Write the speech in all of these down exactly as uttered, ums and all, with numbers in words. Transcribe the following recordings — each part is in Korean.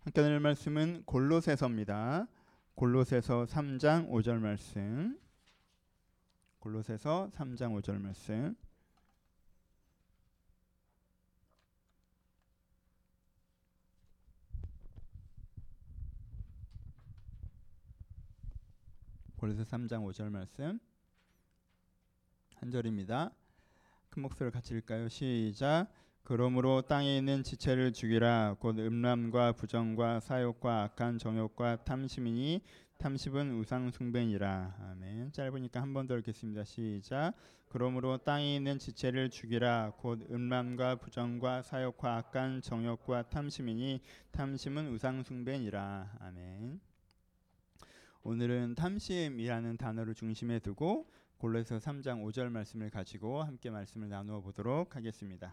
함께 나눌 말씀은 골로새서입니다. 골로새서 삼 장 오 절 말씀. 골로새서 삼 장 오 절 말씀. 골로새 삼 장 오 절 말씀 한 절입니다. 큰 목소리를 같이 읽을까요? 시작. 그러므로 땅에 있는 지체를 죽이라. 곧 음란과 부정과 사욕과 악한 정욕과 탐심이니 탐심은 우상 숭배니라. 아멘. 짧으니까 한 번 더 읽겠습니다. 시작. 그러므로 땅에 있는 지체를 죽이라. 곧 음란과 부정과 사욕과 악한 정욕과 탐심이니 탐심은 우상 숭배니라. 아멘. 오늘은 탐심이라는 단어를 중심에 두고 골로새 삼 장 오 절 말씀을 가지고 함께 말씀을 나누어 보도록 하겠습니다.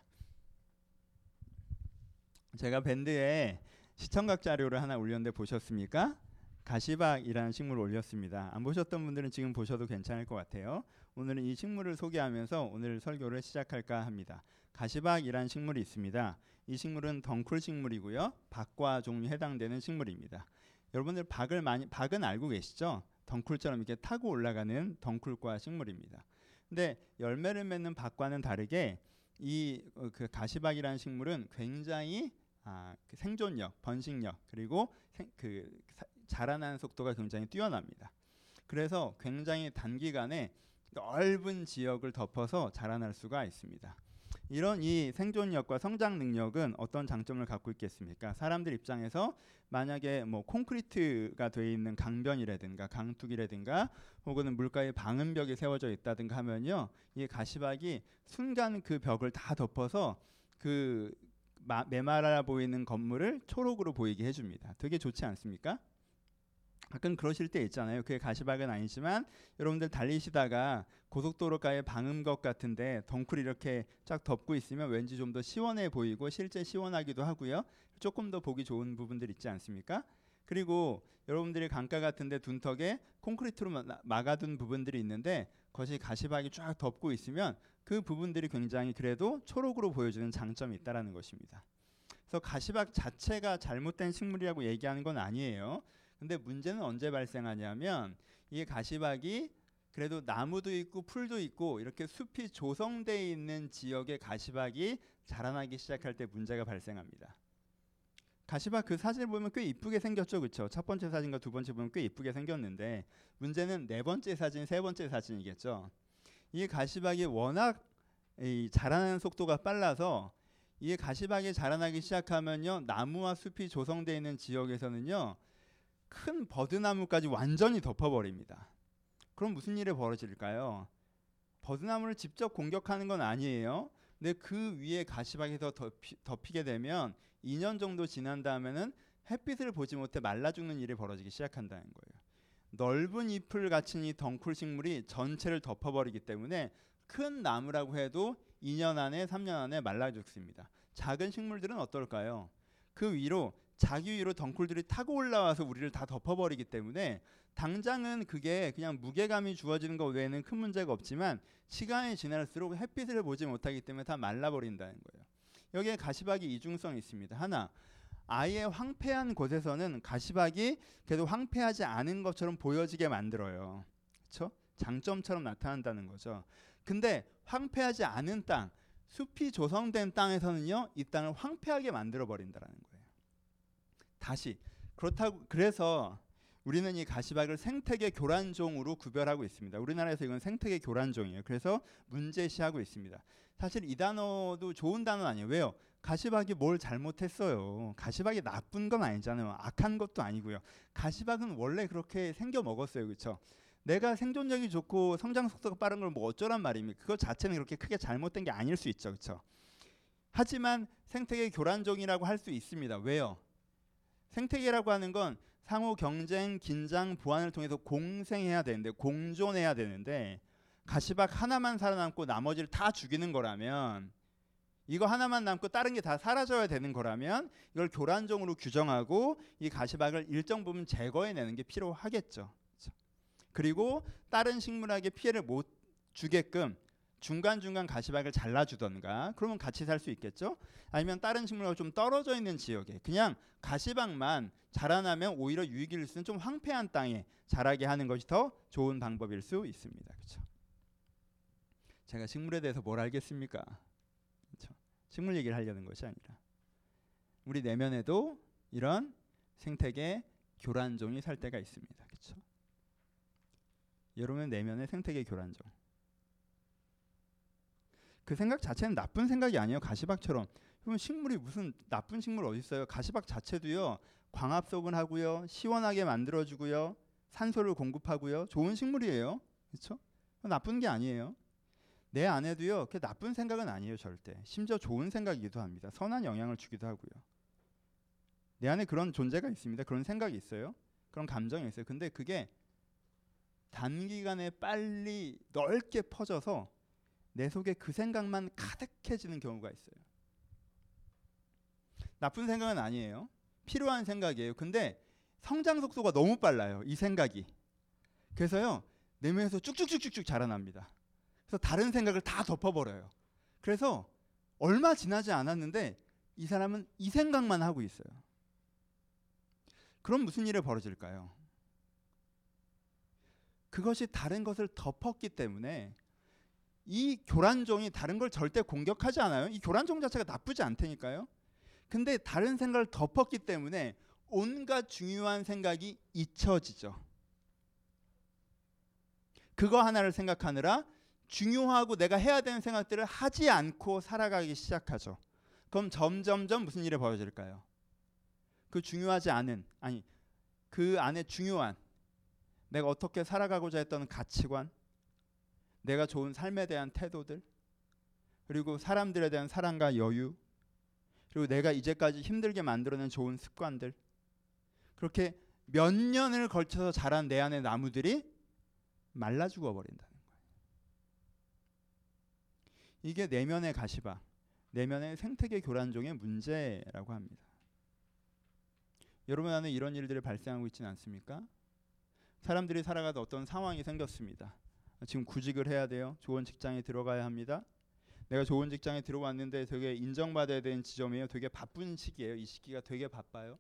제가 밴드에 시청각 자료를 하나 올렸는데 보셨습니까? 가시박이라는 식물을 올렸습니다. 안 보셨던 분들은 지금 보셔도 괜찮을 것 같아요. 오늘은 이 식물을 소개하면서 오늘 설교를 시작할까 합니다. 가시박이라는 식물이 있습니다. 이 식물은 덩쿨 식물이고요. 박과 종류에 해당되는 식물입니다. 여러분들 박을 많이 박은 알고 계시죠? 덩쿨처럼 이렇게 타고 올라가는 덩쿨과 식물입니다. 근데 열매를 맺는 박과는 다르게 이 그 가시박이라는 식물은 굉장히 아, 그 생존력, 번식력 그리고 생, 그 사, 자라나는 속도가 굉장히 뛰어납니다. 그래서 굉장히 단기간에 넓은 지역을 덮어서 자라날 수가 있습니다. 이런 이 생존력과 성장 능력은 어떤 장점을 갖고 있겠습니까? 사람들 입장에서 만약에 뭐 콘크리트가 되어 있는 강변이라든가 강둑이라든가 혹은 물가에 방음벽이 세워져 있다든가 하면요, 이 가시박이 순간 그 벽을 다 덮어서 그 마, 메마라 보이는 건물을 초록으로 보이게 해줍니다. 되게 좋지 않습니까? 가끔 그러실 때 있잖아요. 그게 가시박은 아니지만 여러분들 달리시다가 고속도로가에 방음벽 같은데 덩쿨이 이렇게 쫙 덮고 있으면 왠지 좀 더 시원해 보이고 실제 시원하기도 하고요. 조금 더 보기 좋은 부분들 있지 않습니까? 그리고 여러분들이 강가 같은데 둔턱에 콘크리트로 막아둔 부분들이 있는데 그것이 가시박이 쫙 덮고 있으면 그 부분들이 굉장히 그래도 초록으로 보여주는 장점이 있다는 것입니다. 그래서 가시박 자체가 잘못된 식물이라고 얘기하는 건 아니에요. 근데 문제는 언제 발생하냐면 이 가시박이 그래도 나무도 있고 풀도 있고 이렇게 숲이 조성되어 있는 지역에 가시박이 자라나기 시작할 때 문제가 발생합니다. 가시박 그 사진을 보면 꽤 이쁘게 생겼죠, 그렇죠? 첫 번째 사진과 두 번째 보면 꽤 이쁘게 생겼는데 문제는 네 번째 사진, 세 번째 사진이겠죠. 이 가시박이 워낙 이 자라나는 속도가 빨라서 이 가시박이 자라나기 시작하면요, 나무와 숲이 조성되어 있는 지역에서는요, 큰 버드나무까지 완전히 덮어버립니다. 그럼 무슨 일이 벌어질까요? 버드나무를 직접 공격하는 건 아니에요. 근데 그 위에 가시박이 더 덮이, 덮이게 되면 이 년 정도 지난 다음에는 햇빛을 보지 못해 말라 죽는 일이 벌어지기 시작한다는 거예요. 넓은 잎을 갖춘 이 덩쿨 식물이 전체를 덮어버리기 때문에 큰 나무라고 해도 이 년 안에 삼 년 안에 말라 죽습니다. 작은 식물들은 어떨까요? 그 위로 자기 위로 덩쿨들이 타고 올라와서 우리를 다 덮어버리기 때문에 당장은 그게 그냥 무게감이 주어지는 것 외에는 큰 문제가 없지만 시간이 지날수록 햇빛을 보지 못하기 때문에 다 말라버린다는 거예요. 여기에 가시박이 이중성이 있습니다. 하나, 아예 황폐한 곳에서는 가시박이 계속 황폐하지 않은 것처럼 보여지게 만들어요. 그렇죠? 장점처럼 나타난다는 거죠. 근데 황폐하지 않은 땅, 숲이 조성된 땅에서는요, 이 땅을 황폐하게 만들어 버린다는 거예요. 다시 그렇다고 그래서 우리는 이 가시박을 생태계 교란종으로 구별하고 있습니다. 우리나라에서 이건 생태계 교란종이에요. 그래서 문제시하고 있습니다. 사실 이 단어도 좋은 단어는 아니에요. 왜요? 가시박이 뭘 잘못했어요? 가시박이 나쁜 건 아니잖아요. 악한 것도 아니고요. 가시박은 원래 그렇게 생겨 먹었어요. 그렇죠? 내가 생존력이 좋고 성장 속도가 빠른 걸 뭐 어쩌란 말입니까? 그것 자체는 그렇게 크게 잘못된 게 아닐 수 있죠. 그렇죠? 하지만 생태계 교란종이라고 할 수 있습니다. 왜요? 생태계라고 하는 건 상호 경쟁, 긴장, 보완을 통해서 공생해야 되는데, 공존해야 되는데 가시박 하나만 살아남고 나머지를 다 죽이는 거라면, 이거 하나만 남고 다른 게 다 사라져야 되는 거라면 이걸 교란종으로 규정하고 이 가시박을 일정 부분 제거해내는 게 필요하겠죠. 그리고 다른 식물에게 피해를 못 주게끔 중간중간 가시박을 잘라주던가 그러면 같이 살 수 있겠죠. 아니면 다른 식물과 좀 떨어져 있는 지역에 그냥 가시박만 자라나면 오히려 유익일 수 있는 좀 황폐한 땅에 자라게 하는 것이 더 좋은 방법일 수 있습니다. 그렇죠? 제가 식물에 대해서 뭘 알겠습니까? 그렇죠? 식물 얘기를 하려는 것이 아니라 우리 내면에도 이런 생태계 교란종이 살 때가 있습니다. 그렇죠? 여러분의 내면의 생태계 교란종. 그 생각 자체는 나쁜 생각이 아니에요. 가시박처럼. 그러면 식물이 무슨 나쁜 식물 어디 있어요? 가시박 자체도요. 광합성을 하고요. 시원하게 만들어주고요. 산소를 공급하고요. 좋은 식물이에요. 그렇죠? 나쁜 게 아니에요. 내 안에도요. 그 나쁜 생각은 아니에요. 절대. 심지어 좋은 생각이기도 합니다. 선한 영향을 주기도 하고요. 내 안에 그런 존재가 있습니다. 그런 생각이 있어요. 그런 감정이 있어요. 근데 그게 단기간에 빨리 넓게 퍼져서 내 속에 그 생각만 가득해지는 경우가 있어요. 나쁜 생각은 아니에요. 필요한 생각이에요. 근데 성장 속도가 너무 빨라요. 이 생각이. 그래서요. 내면에서 쭉쭉쭉쭉쭉 자라납니다. 그래서 다른 생각을 다 덮어버려요. 그래서 얼마 지나지 않았는데 이 사람은 이 생각만 하고 있어요. 그럼 무슨 일이 벌어질까요? 그것이 다른 것을 덮었기 때문에 이 교란종이 다른 걸 절대 공격하지 않아요. 이 교란종 자체가 나쁘지 않다니까요. 근데 다른 생각을 덮었기 때문에 온갖 중요한 생각이 잊혀지죠. 그거 하나를 생각하느라 중요하고 내가 해야 되는 생각들을 하지 않고 살아가기 시작하죠. 그럼 점점점 무슨 일이 벌어질까요? 그 중요하지 않은, 아니 그 안에 중요한 내가 어떻게 살아가고자 했던 가치관, 내가 좋은 삶에 대한 태도들, 그리고 사람들에 대한 사랑과 여유, 그리고 내가 이제까지 힘들게 만들어낸 좋은 습관들, 그렇게 몇 년을 걸쳐서 자란 내 안의 나무들이 말라 죽어버린다는 거예요. 이게 내면의 가시박, 내면의 생태계 교란종의 문제라고 합니다. 여러분 안에 이런 일들이 발생하고 있지는 않습니까? 사람들이 살아가다 어떤 상황이 생겼습니다. 지금 구직을 해야 돼요. 좋은 직장에 들어가야 합니다. 내가 좋은 직장에 들어왔는데 되게 인정받아야 되는 지점이에요. 되게 바쁜 시기예요. 이 시기가 되게 바빠요.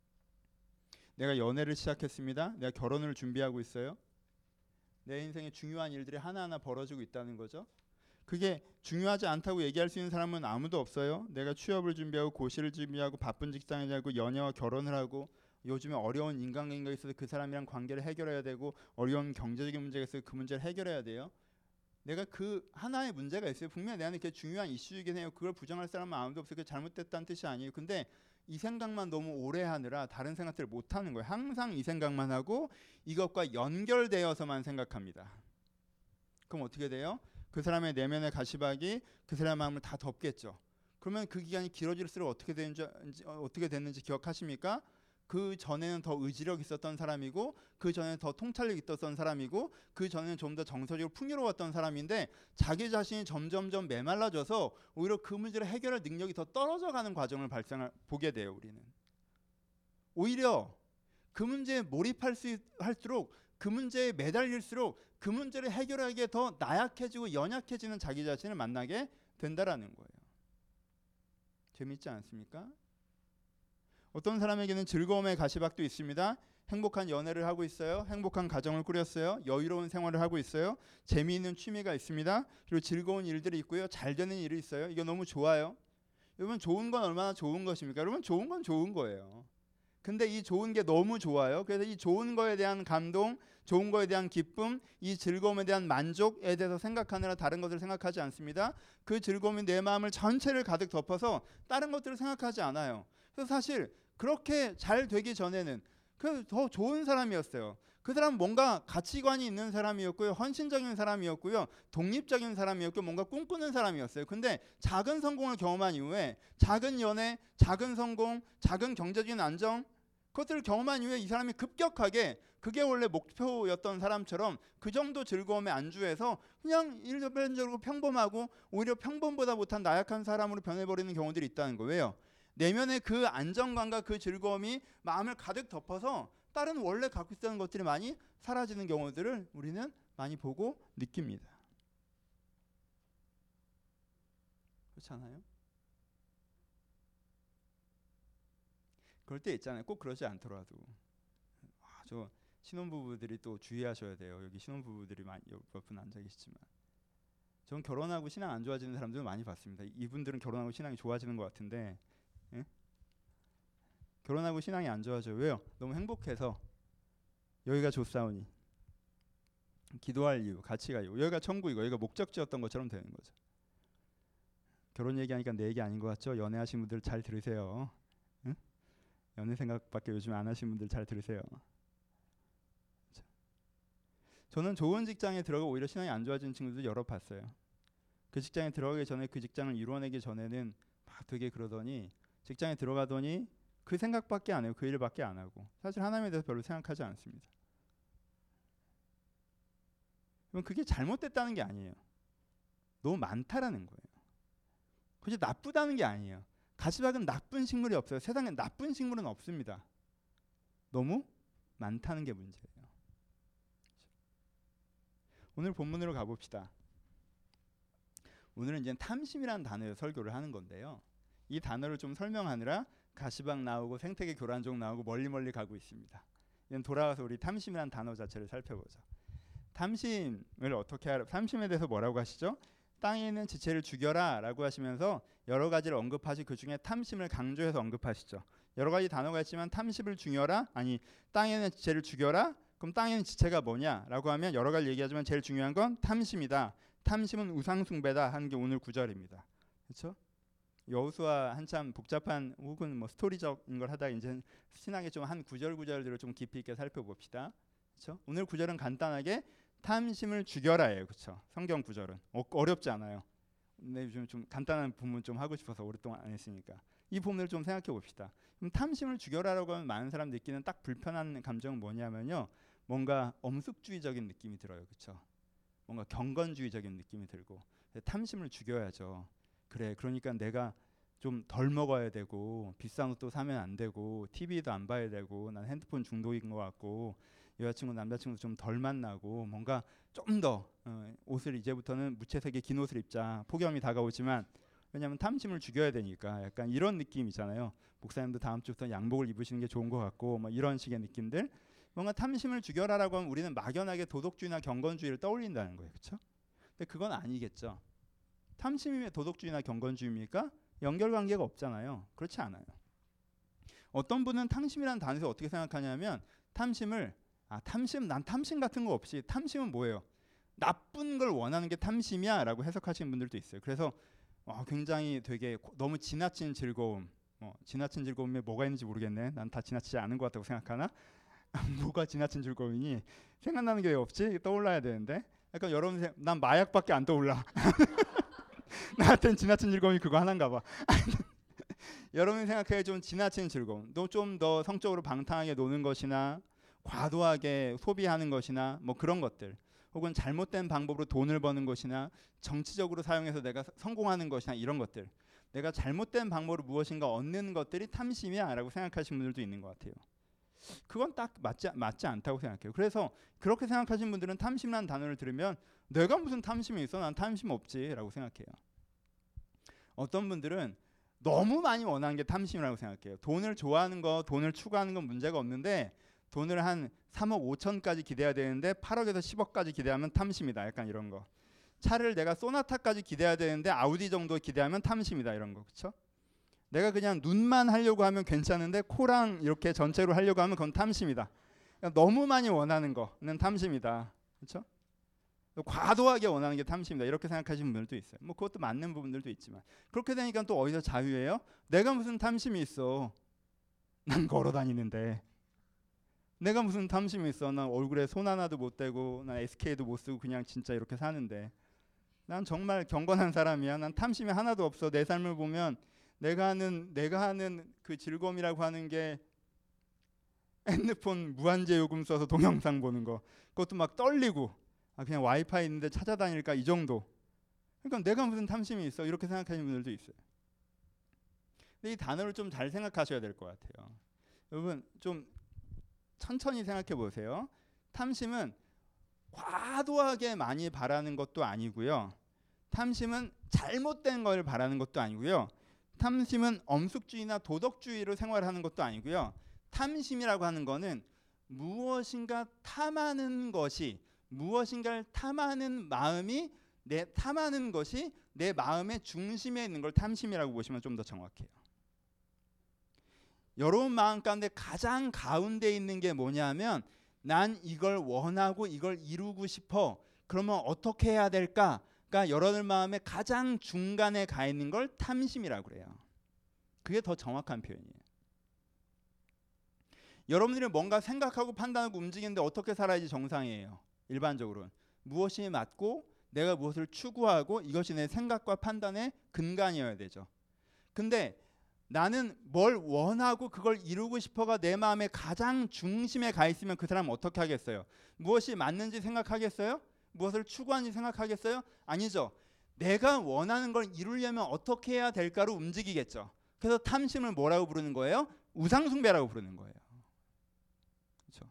내가 연애를 시작했습니다. 내가 결혼을 준비하고 있어요. 내 인생에 중요한 일들이 하나하나 벌어지고 있다는 거죠. 그게 중요하지 않다고 얘기할 수 있는 사람은 아무도 없어요. 내가 취업을 준비하고 고시를 준비하고 바쁜 직장에 가고 연애와 결혼을 하고 요즘에 어려운 인간관계가 있어서 그 사람이랑 관계를 해결해야 되고 어려운 경제적인 문제가 있어서 그 문제를 해결해야 돼요. 내가 그 하나의 문제가 있어요. 분명히 내 안에 그게 중요한 이슈이긴 해요. 그걸 부정할 사람은 아무도 없어요. 그게 잘못됐다는 뜻이 아니에요. 근데 이 생각만 너무 오래 하느라 다른 생각들을 못 하는 거예요. 항상 이 생각만 하고 이것과 연결되어서만 생각합니다. 그럼 어떻게 돼요? 그 사람의 내면의 가시박이 그 사람의 마음을 다 덮겠죠. 그러면 그 기간이 길어질수록 어떻게 되는지 어떻게 됐는지 기억하십니까? 그 전에는 더 의지력 있었던 사람이고 그 전에는 더 통찰력 있었던 사람이고 그 전에는 좀 더 정서적으로 풍요로웠던 사람인데 자기 자신이 점점점 메말라져서 오히려 그 문제를 해결할 능력이 더 떨어져가는 과정을 발생할 보게 돼요. 우리는 오히려 그 문제에 몰입할 수 할수록 그 문제에 매달릴수록 그 문제를 해결하기에 더 나약해지고 연약해지는 자기 자신을 만나게 된다라는 거예요. 재밌지 않습니까? 어떤 사람에게는 즐거움의 가시박도 있습니다. 행복한 연애를 하고 있어요. 행복한 가정을 꾸렸어요. 여유로운 생활을 하고 있어요. 재미있는 취미가 있습니다. 그리고 즐거운 일들이 있고요. 잘 되는 일이 있어요. 이거 너무 좋아요. 여러분 좋은 건 얼마나 좋은 것입니까? 여러분 좋은 건 좋은 거예요. 근데 이 좋은 게 너무 좋아요. 그래서 이 좋은 거에 대한 감동, 좋은 거에 대한 기쁨, 이 즐거움에 대한 만족에 대해서 생각하느라 다른 것을 생각하지 않습니다. 그 즐거움이 내 마음을 전체를 가득 덮어서 다른 것들을 생각하지 않아요. 그래서 사실 그렇게 잘 되기 전에는 그 더 좋은 사람이었어요. 그 사람은 뭔가 가치관이 있는 사람이었고요. 헌신적인 사람이었고요. 독립적인 사람이었고 뭔가 꿈꾸는 사람이었어요. 근데 작은 성공을 경험한 이후에 작은 연애, 작은 성공, 작은 경제적인 안정 그것들을 경험한 이후에 이 사람이 급격하게 그게 원래 목표였던 사람처럼 그 정도 즐거움에 안주해서 그냥 일반적으로 평범하고 오히려 평범보다 못한 나약한 사람으로 변해버리는 경우들이 있다는 거예요. 내면의 그 안정감과 그 즐거움이 마음을 가득 덮어서 다른 원래 갖고 있었던 것들이 많이 사라지는 경우들을 우리는 많이 보고 느낍니다. 그렇지 않아요? 그럴 때 있잖아요. 꼭 그러지 않더라도 아, 저 신혼부부들이 또 주의하셔야 돼요. 여기 신혼부부들이 많이 몇 분 앉아 계시지만 전 결혼하고 신앙 안 좋아지는 사람들 많이 봤습니다. 이분들은 결혼하고 신앙이 좋아지는 것 같은데 예? 결혼하고 신앙이 안 좋아져요. 왜요? 너무 행복해서 여기가 좋사오니 기도할 이유, 가치가 이유, 여기가 천국이고 여기가 목적지였던 것처럼 되는 거죠. 결혼 얘기하니까 내 얘기 아닌 것 같죠? 연애하신 분들 잘 들으세요. 응? 연애 생각밖에 요즘 안 하신 분들 잘 들으세요. 저는 좋은 직장에 들어가 오히려 신앙이 안 좋아지는 친구들 여러 봤어요. 그 직장에 들어가기 전에 그 직장을 이루어내기 전에는 막 되게 그러더니 직장에 들어가더니 그 생각밖에 안 해요. 그 일밖에 안 하고 사실 하나님에 대해서 별로 생각하지 않습니다. 그럼 그게 잘못됐다는 게 아니에요. 너무 많다라는 거예요. 그게 나쁘다는 게 아니에요. 가시박은 나쁜 식물이 없어요. 세상에 나쁜 식물은 없습니다. 너무 많다는 게 문제예요. 오늘 본문으로 가봅시다. 오늘은 이제 탐심이라는 단어의 설교를 하는 건데요. 이 단어를 좀 설명하느라 가시박 나오고 생태계 교란종 나오고 멀리 멀리 가고 있습니다. 이제 돌아와서 우리 탐심이라는 단어 자체를 살펴보죠. 탐심을 어떻게 하라? 탐심에 대해서 뭐라고 하시죠? 땅에 있는 지체를 죽여라 라고 하시면서 여러 가지를 언급하시 그 중에 탐심을 강조해서 언급하시죠. 여러 가지 단어가 있지만 탐심을 죽여라 아니 땅에 있는 지체를 죽여라 그럼 땅에 있는 지체가 뭐냐 라고 하면 여러 가지 얘기하지만 제일 중요한 건 탐심이다. 탐심은 우상숭배다 하는 게 오늘 구절입니다. 그렇죠? 여호수아 한참 복잡한 혹은 뭐 스토리적인 걸 하다가 이제 신학의 좀 한 구절 구절들을 좀 깊이 있게 살펴봅시다. 그렇죠? 오늘 구절은 간단하게 탐심을 죽여라예요. 그렇죠? 성경 구절은 어, 어렵지 않아요. 근데 요즘 좀 간단한 본문 좀 하고 싶어서 오랫동안 안 했으니까 이 본문을 좀 생각해 봅시다. 그럼 탐심을 죽여라라고 하면 많은 사람 느끼는 딱 불편한 감정은 뭐냐면요. 뭔가 엄숙주의적인 느낌이 들어요. 그렇죠? 뭔가 경건주의적인 느낌이 들고 탐심을 죽여야죠. 그래 그러니까 내가 좀 덜 먹어야 되고 비싼 옷도 사면 안 되고 티비도 안 봐야 되고 난 핸드폰 중독인 것 같고 여자친구 남자친구도 좀 덜 만나고 뭔가 좀 더 어, 옷을 이제부터는 무채색의 긴 옷을 입자. 폭염이 다가오지만 왜냐하면 탐심을 죽여야 되니까 약간 이런 느낌이잖아요. 목사님도 다음 주부터 양복을 입으시는 게 좋은 것 같고 뭐 이런 식의 느낌들 뭔가 탐심을 죽여라라고 하면 우리는 막연하게 도덕주의나 경건주의를 떠올린다는 거예요. 그렇죠? 근데 그건 아니겠죠. 탐심이 도덕주의나 경건주의입니까? 연결관계가 없잖아요. 그렇지 않아요. 어떤 분은 탐심이라는 단어에서 어떻게 생각하냐면 탐심을 아 탐심 난 탐심 같은 거 없이 탐심은 뭐예요? 나쁜 걸 원하는 게 탐심이야 라고 해석하시는 분들도 있어요. 그래서 어, 굉장히 되게 너무 지나친 즐거움 어, 지나친 즐거움에 뭐가 있는지 모르겠네. 난 다 지나치지 않은 것 같다고 생각하나? 뭐가 지나친 즐거움이니? 생각나는 게 왜 없지? 떠올라야 되는데 약간 여러분 생, 난 마약밖에 안 떠올라. 나한테는 지나친 즐거움이 그거 하나인가 봐. 여러분이 생각해 좀 지나친 즐거움 또 좀 더 성적으로 방탕하게 노는 것이나 과도하게 소비하는 것이나 뭐 그런 것들 혹은 잘못된 방법으로 돈을 버는 것이나 정치적으로 사용해서 내가 성공하는 것이나 이런 것들 내가 잘못된 방법으로 무엇인가 얻는 것들이 탐심이야 라고 생각하시는 분들도 있는 것 같아요. 그건 딱 맞지, 맞지 않다고 생각해요. 그래서 그렇게 생각하시는 분들은 탐심이라는 단어를 들으면 내가 무슨 탐심이 있어? 난 탐심 없지 라고 생각해요. 어떤 분들은 너무 많이 원하는 게 탐심이라고 생각해요. 돈을 좋아하는 거, 돈을 추구하는 건 문제가 없는데 돈을 한 삼억 오천까지 기대해야 되는데 팔억에서 십억까지 기대하면 탐심이다. 약간 이런 거. 차를 내가 소나타까지 기대해야 되는데 아우디 정도 기대하면 탐심이다. 이런 거. 그렇죠? 내가 그냥 눈만 하려고 하면 괜찮은데 코랑 이렇게 전체로 하려고 하면 그건 탐심이다. 그러니까 너무 많이 원하는 거는 탐심이다. 그렇죠? 과도하게 원하는 게 탐심이다. 이렇게 생각하시는 분들도 있어요. 뭐 그것도 맞는 부분들도 있지만 그렇게 되니까 또 어디서 자유예요? 내가 무슨 탐심이 있어? 난 걸어 다니는데. 내가 무슨 탐심이 있어? 난 얼굴에 손 하나도 못 대고 난 에스케이도 못 쓰고 그냥 진짜 이렇게 사는데 난 정말 경건한 사람이야. 난 탐심이 하나도 없어. 내 삶을 보면 내가 하는 내가 하는 그 즐거움이라고 하는 게 핸드폰 무한제 요금 써서 동영상 보는 거. 그것도 막 떨리고 아 그냥 와이파이 있는데 찾아다닐까 이 정도. 그러니까 내가 무슨 탐심이 있어? 이렇게 생각하시는 분들도 있어요. 근데 이 단어를 좀 잘 생각하셔야 될 것 같아요. 여러분 좀 천천히 생각해 보세요. 탐심은 과도하게 많이 바라는 것도 아니고요. 탐심은 잘못된 걸 바라는 것도 아니고요. 탐심은 엄숙주의나 도덕주의로 생활하는 것도 아니고요. 탐심이라고 하는 거는 무엇인가 탐하는 것이, 무엇인가를 탐하는 마음이 내 탐하는 것이 내 마음의 중심에 있는 걸 탐심이라고 보시면 좀 더 정확해요. 여러분 마음 가운데 가장 가운데 있는 게 뭐냐면, 난 이걸 원하고 이걸 이루고 싶어. 그러면 어떻게 해야 될까? 그러니까 여러분 마음의 가장 중간에 가 있는 걸 탐심이라고 그래요. 그게 더 정확한 표현이에요. 여러분들이 뭔가 생각하고 판단하고 움직이는데 어떻게 살아야지 정상이에요. 일반적으로는 무엇이 맞고 내가 무엇을 추구하고 이것이 내 생각과 판단의 근간이어야 되죠. 근데 나는 뭘 원하고 그걸 이루고 싶어가 내 마음의 가장 중심에 가 있으면 그 사람은 어떻게 하겠어요? 무엇이 맞는지 생각하겠어요? 무엇을 추구하는지 생각하겠어요? 아니죠. 내가 원하는 걸 이루려면 어떻게 해야 될까로 움직이겠죠. 그래서 탐심을 뭐라고 부르는 거예요? 우상숭배라고 부르는 거예요. 그렇죠?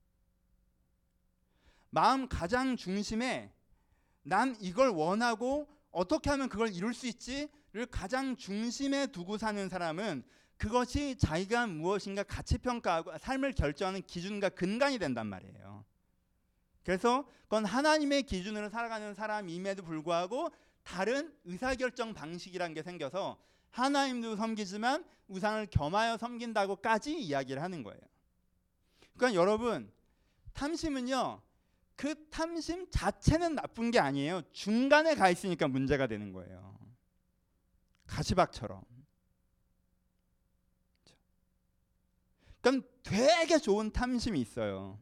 마음 가장 중심에 난 이걸 원하고 어떻게 하면 그걸 이룰 수 있지를 가장 중심에 두고 사는 사람은 그것이 자기가 무엇인가 가치평가하고 삶을 결정하는 기준과 근간이 된단 말이에요. 그래서 그건 하나님의 기준으로 살아가는 사람임에도 불구하고 다른 의사결정 방식이라는 게 생겨서 하나님도 섬기지만 우상을 겸하여 섬긴다고까지 이야기를 하는 거예요. 그러니까 여러분, 탐심은요, 그 탐심 자체는 나쁜 게 아니에요. 중간에 가 있으니까 문제가 되는 거예요. 가시박처럼. 그러니까 되게 좋은 탐심이 있어요.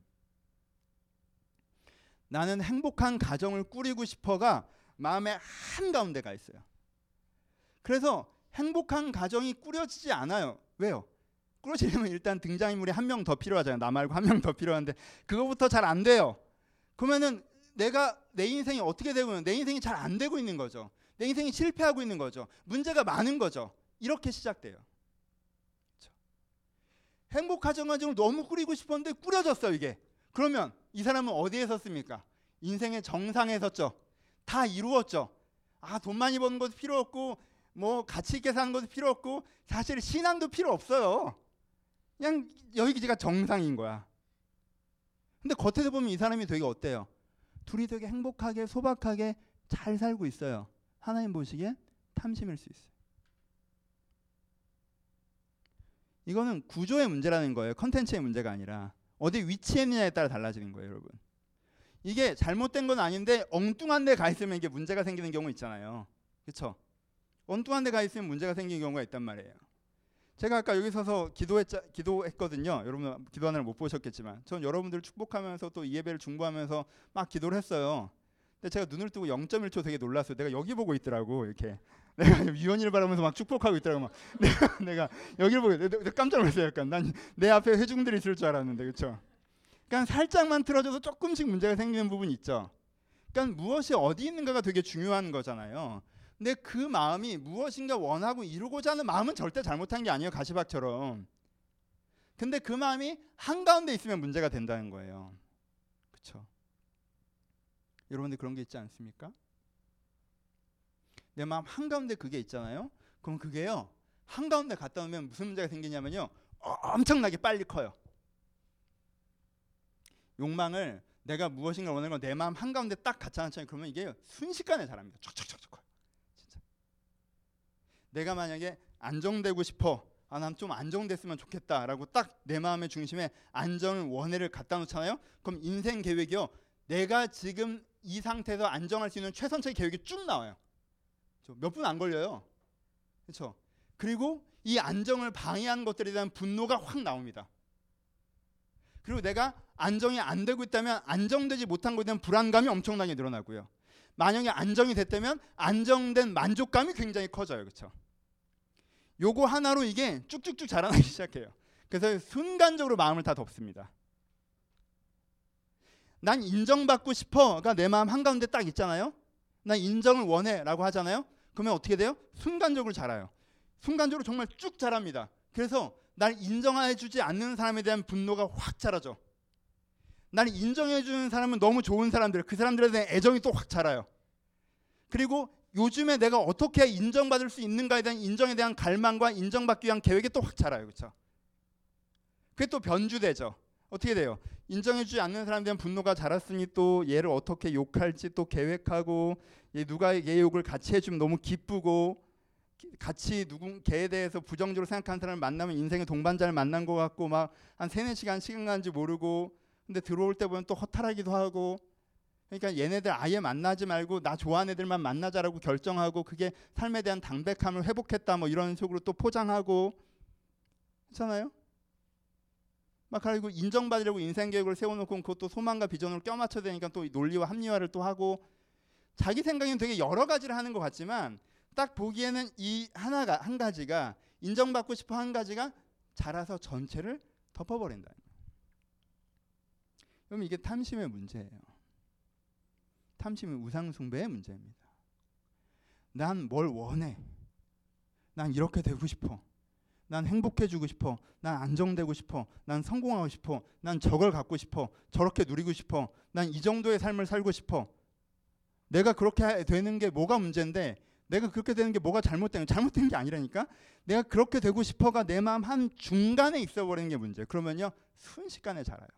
나는 행복한 가정을 꾸리고 싶어가 마음의 한가운데 가 있어요. 그래서 행복한 가정이 꾸려지지 않아요. 왜요? 꾸려지려면 일단 등장인물이 한 명 더 필요하잖아요. 나 말고 한 명 더 필요한데 그거부터 잘 안 돼요. 그러면은 내가 내 인생이 어떻게 되고 있는, 내 인생이 잘 안 되고 있는 거죠. 내 인생이 실패하고 있는 거죠. 문제가 많은 거죠. 이렇게 시작돼요. 그렇죠? 행복한 가정을 너무 꾸리고 싶었는데 꾸려졌어요, 이게. 그러면 이 사람은 어디에 섰습니까? 인생의 정상에 섰죠. 다 이루었죠. 아, 돈 많이 버는 것도 필요 없고 뭐 가치 있게 사는 것도 필요 없고 사실 신앙도 필요 없어요. 그냥 여기가 정상인 거야. 근데 겉에서 보면 이 사람이 되게 어때요? 둘이 되게 행복하게 소박하게 잘 살고 있어요. 하나님 보시기에 탐심일 수 있어요. 이거는 구조의 문제라는 거예요. 컨텐츠의 문제가 아니라 어디 위치에 있느냐에 따라 달라지는 거예요, 여러분. 이게 잘못된 건 아닌데 엉뚱한 데 가 있으면 이게 문제가 생기는 경우 있잖아요. 그렇죠? 엉뚱한 데 가 있으면 문제가 생기는 경우가 있단 말이에요. 제가 아까 여기 서서 기도했자, 기도했거든요. 여러분 기도하는 걸 못 보셨겠지만 전 여러분들 축복하면서 또 이 예배를 중보하면서 막 기도를 했어요. 근데 제가 눈을 뜨고 영 점 일 초 되게 놀랐어요. 내가 여기 보고 있더라고. 이렇게 내가 유언이를 바라면서 막 축복하고 있더라고. 막 내가, 내가 여기를 보고 내가 깜짝 놀랐어요. 약간 난 내 앞에 회중들이 있을 줄 알았는데, 그렇죠? 그러니까 살짝만 틀어져서 조금씩 문제가 생기는 부분이 있죠. 그러니까 무엇이 어디 있는가가 되게 중요한 거잖아요. 근데 그 마음이 무엇인가 원하고 이루고자 하는 마음은 절대 잘못한 게 아니에요. 가시박처럼. 근데 그 마음이 한가운데 있으면 문제가 된다는 거예요. 그렇죠? 여러분들 그런 게 있지 않습니까? 내 마음 한가운데 그게 있잖아요. 그럼 그게요, 한가운데 갔다 오면 무슨 문제가 생기냐면요, 엄청나게 빨리 커요. 욕망을 내가 무엇인가 원하는 건 내 마음 한가운데 딱 갖다 놨잖아요. 그러면 이게 순식간에 자랍니다. 촉촉촉촉 커요. 진짜. 내가 만약에 안정되고 싶어, 아, 난 좀 안정됐으면 좋겠다라고 딱 내 마음의 중심에 안정을 원해를 갖다 놓잖아요. 그럼 인생 계획이요, 내가 지금 이 상태에서 안정할 수 있는 최선책의 계획이 쭉 나와요. 몇 분 안 걸려요. 그렇죠? 그리고 이 안정을 방해하는 것들에 대한 분노가 확 나옵니다. 그리고 내가 안정이 안 되고 있다면 안정되지 못한 것에 대한 불안감이 엄청나게 늘어나고요. 만약에 안정이 됐다면 안정된 만족감이 굉장히 커져요. 그렇죠? 요거 하나로 이게 쭉쭉쭉 자라나기 시작해요. 그래서 순간적으로 마음을 다 덮습니다. 난 인정받고 싶어가 내 마음 한가운데 딱 있잖아요. 난 인정을 원해 라고 하잖아요. 그러면 어떻게 돼요? 순간적으로 자라요. 순간적으로 정말 쭉 자랍니다. 그래서 날 인정해주지 않는 사람에 대한 분노가 확 자라죠. 날 인정해주는 사람은 너무 좋은 사람들, 그 사람들에 대한 애정이 또 확 자라요. 그리고 요즘에 내가 어떻게 인정받을 수 있는가에 대한 인정에 대한 갈망과 인정받기 위한 계획이 또 확 자라요. 그렇죠? 그게 또 변주되죠. 어떻게 돼요? 인정해주지 않는 사람에 대한 분노가 자랐으니 또 얘를 어떻게 욕할지 또 계획하고, 얘 누가 얘 욕을 같이 해주면 너무 기쁘고, 같이 누군 걔에 대해서 부정적으로 생각하는 사람을 만나면 인생의 동반자를 만난 것 같고 막 한 세네 시간 시간 가는지 모르고, 근데 들어올 때 보면 또 허탈하기도 하고. 그러니까 얘네들 아예 만나지 말고 나 좋아하는 애들만 만나자라고 결정하고, 그게 삶에 대한 담백함을 회복했다 뭐 이런 식으로 또 포장하고. 그렇잖아요? 막 그리고 인정받으려고 인생 계획을 세워놓고 그것도 소망과 비전으로 껴맞춰야 되니까 또 논리와 합리화를 또 하고, 자기 생각에는 되게 여러 가지를 하는 것 같지만 딱 보기에는 이 하나가 한 가지가, 인정받고 싶어 한 가지가 자라서 전체를 덮어버린다. 그럼 이게 탐심의 문제예요. 탐심은 우상숭배의 문제입니다. 난 뭘 원해. 난 이렇게 되고 싶어. 난 행복해지고 싶어. 난 안정되고 싶어. 난 성공하고 싶어. 난 저걸 갖고 싶어. 저렇게 누리고 싶어. 난 이 정도의 삶을 살고 싶어. 내가 그렇게 되는 게 뭐가 문제인데, 내가 그렇게 되는 게 뭐가 잘못된 게 잘못된 게 아니라니까. 내가 그렇게 되고 싶어가 내 마음 한 중간에 있어버리는 게 문제예요. 그러면요 순식간에 자라요.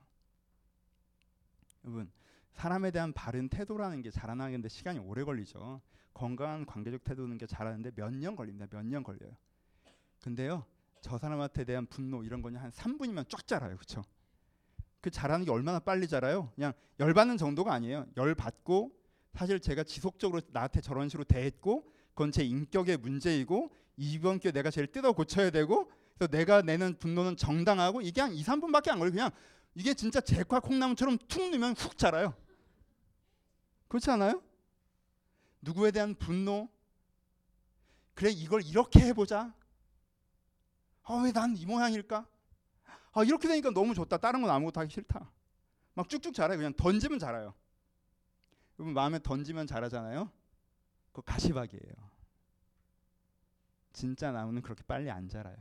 여러분, 사람에 대한 바른 태도라는 게 자라나는데 시간이 오래 걸리죠. 건강한 관계적 태도는 게 자라는데 몇 년 걸립니다. 몇 년 걸려요. 근데요, 저 사람한테 대한 분노 이런 거는 한 삼 분이면 쫙 자라요. 그렇죠? 그 자라는 게 얼마나 빨리 자라요? 그냥 열받는 정도가 아니에요. 열받고, 사실 제가 지속적으로 나한테 저런 식으로 대했고, 그건 제 인격의 문제이고, 이번 기회에 내가 제일 뜯어 고쳐야 되고, 그래서 내가 내는 분노는 정당하고, 이게 한 이, 삼 분밖에 안 걸려요. 그냥 이게 진짜 제과 콩나물처럼 툭 넣으면 훅 자라요. 그렇지 않아요? 누구에 대한 분노, 그래 이걸 이렇게 해보자. 아, 왜 난 이 모양일까? 아, 이렇게 되니까 너무 좋다. 다른 건 아무것도 하기 싫다. 막 쭉쭉 자라요. 그냥 던지면 자라요. 여러분, 마음에 던지면 자라잖아요. 그거 가시박이에요. 진짜 나무는 그렇게 빨리 안 자라요.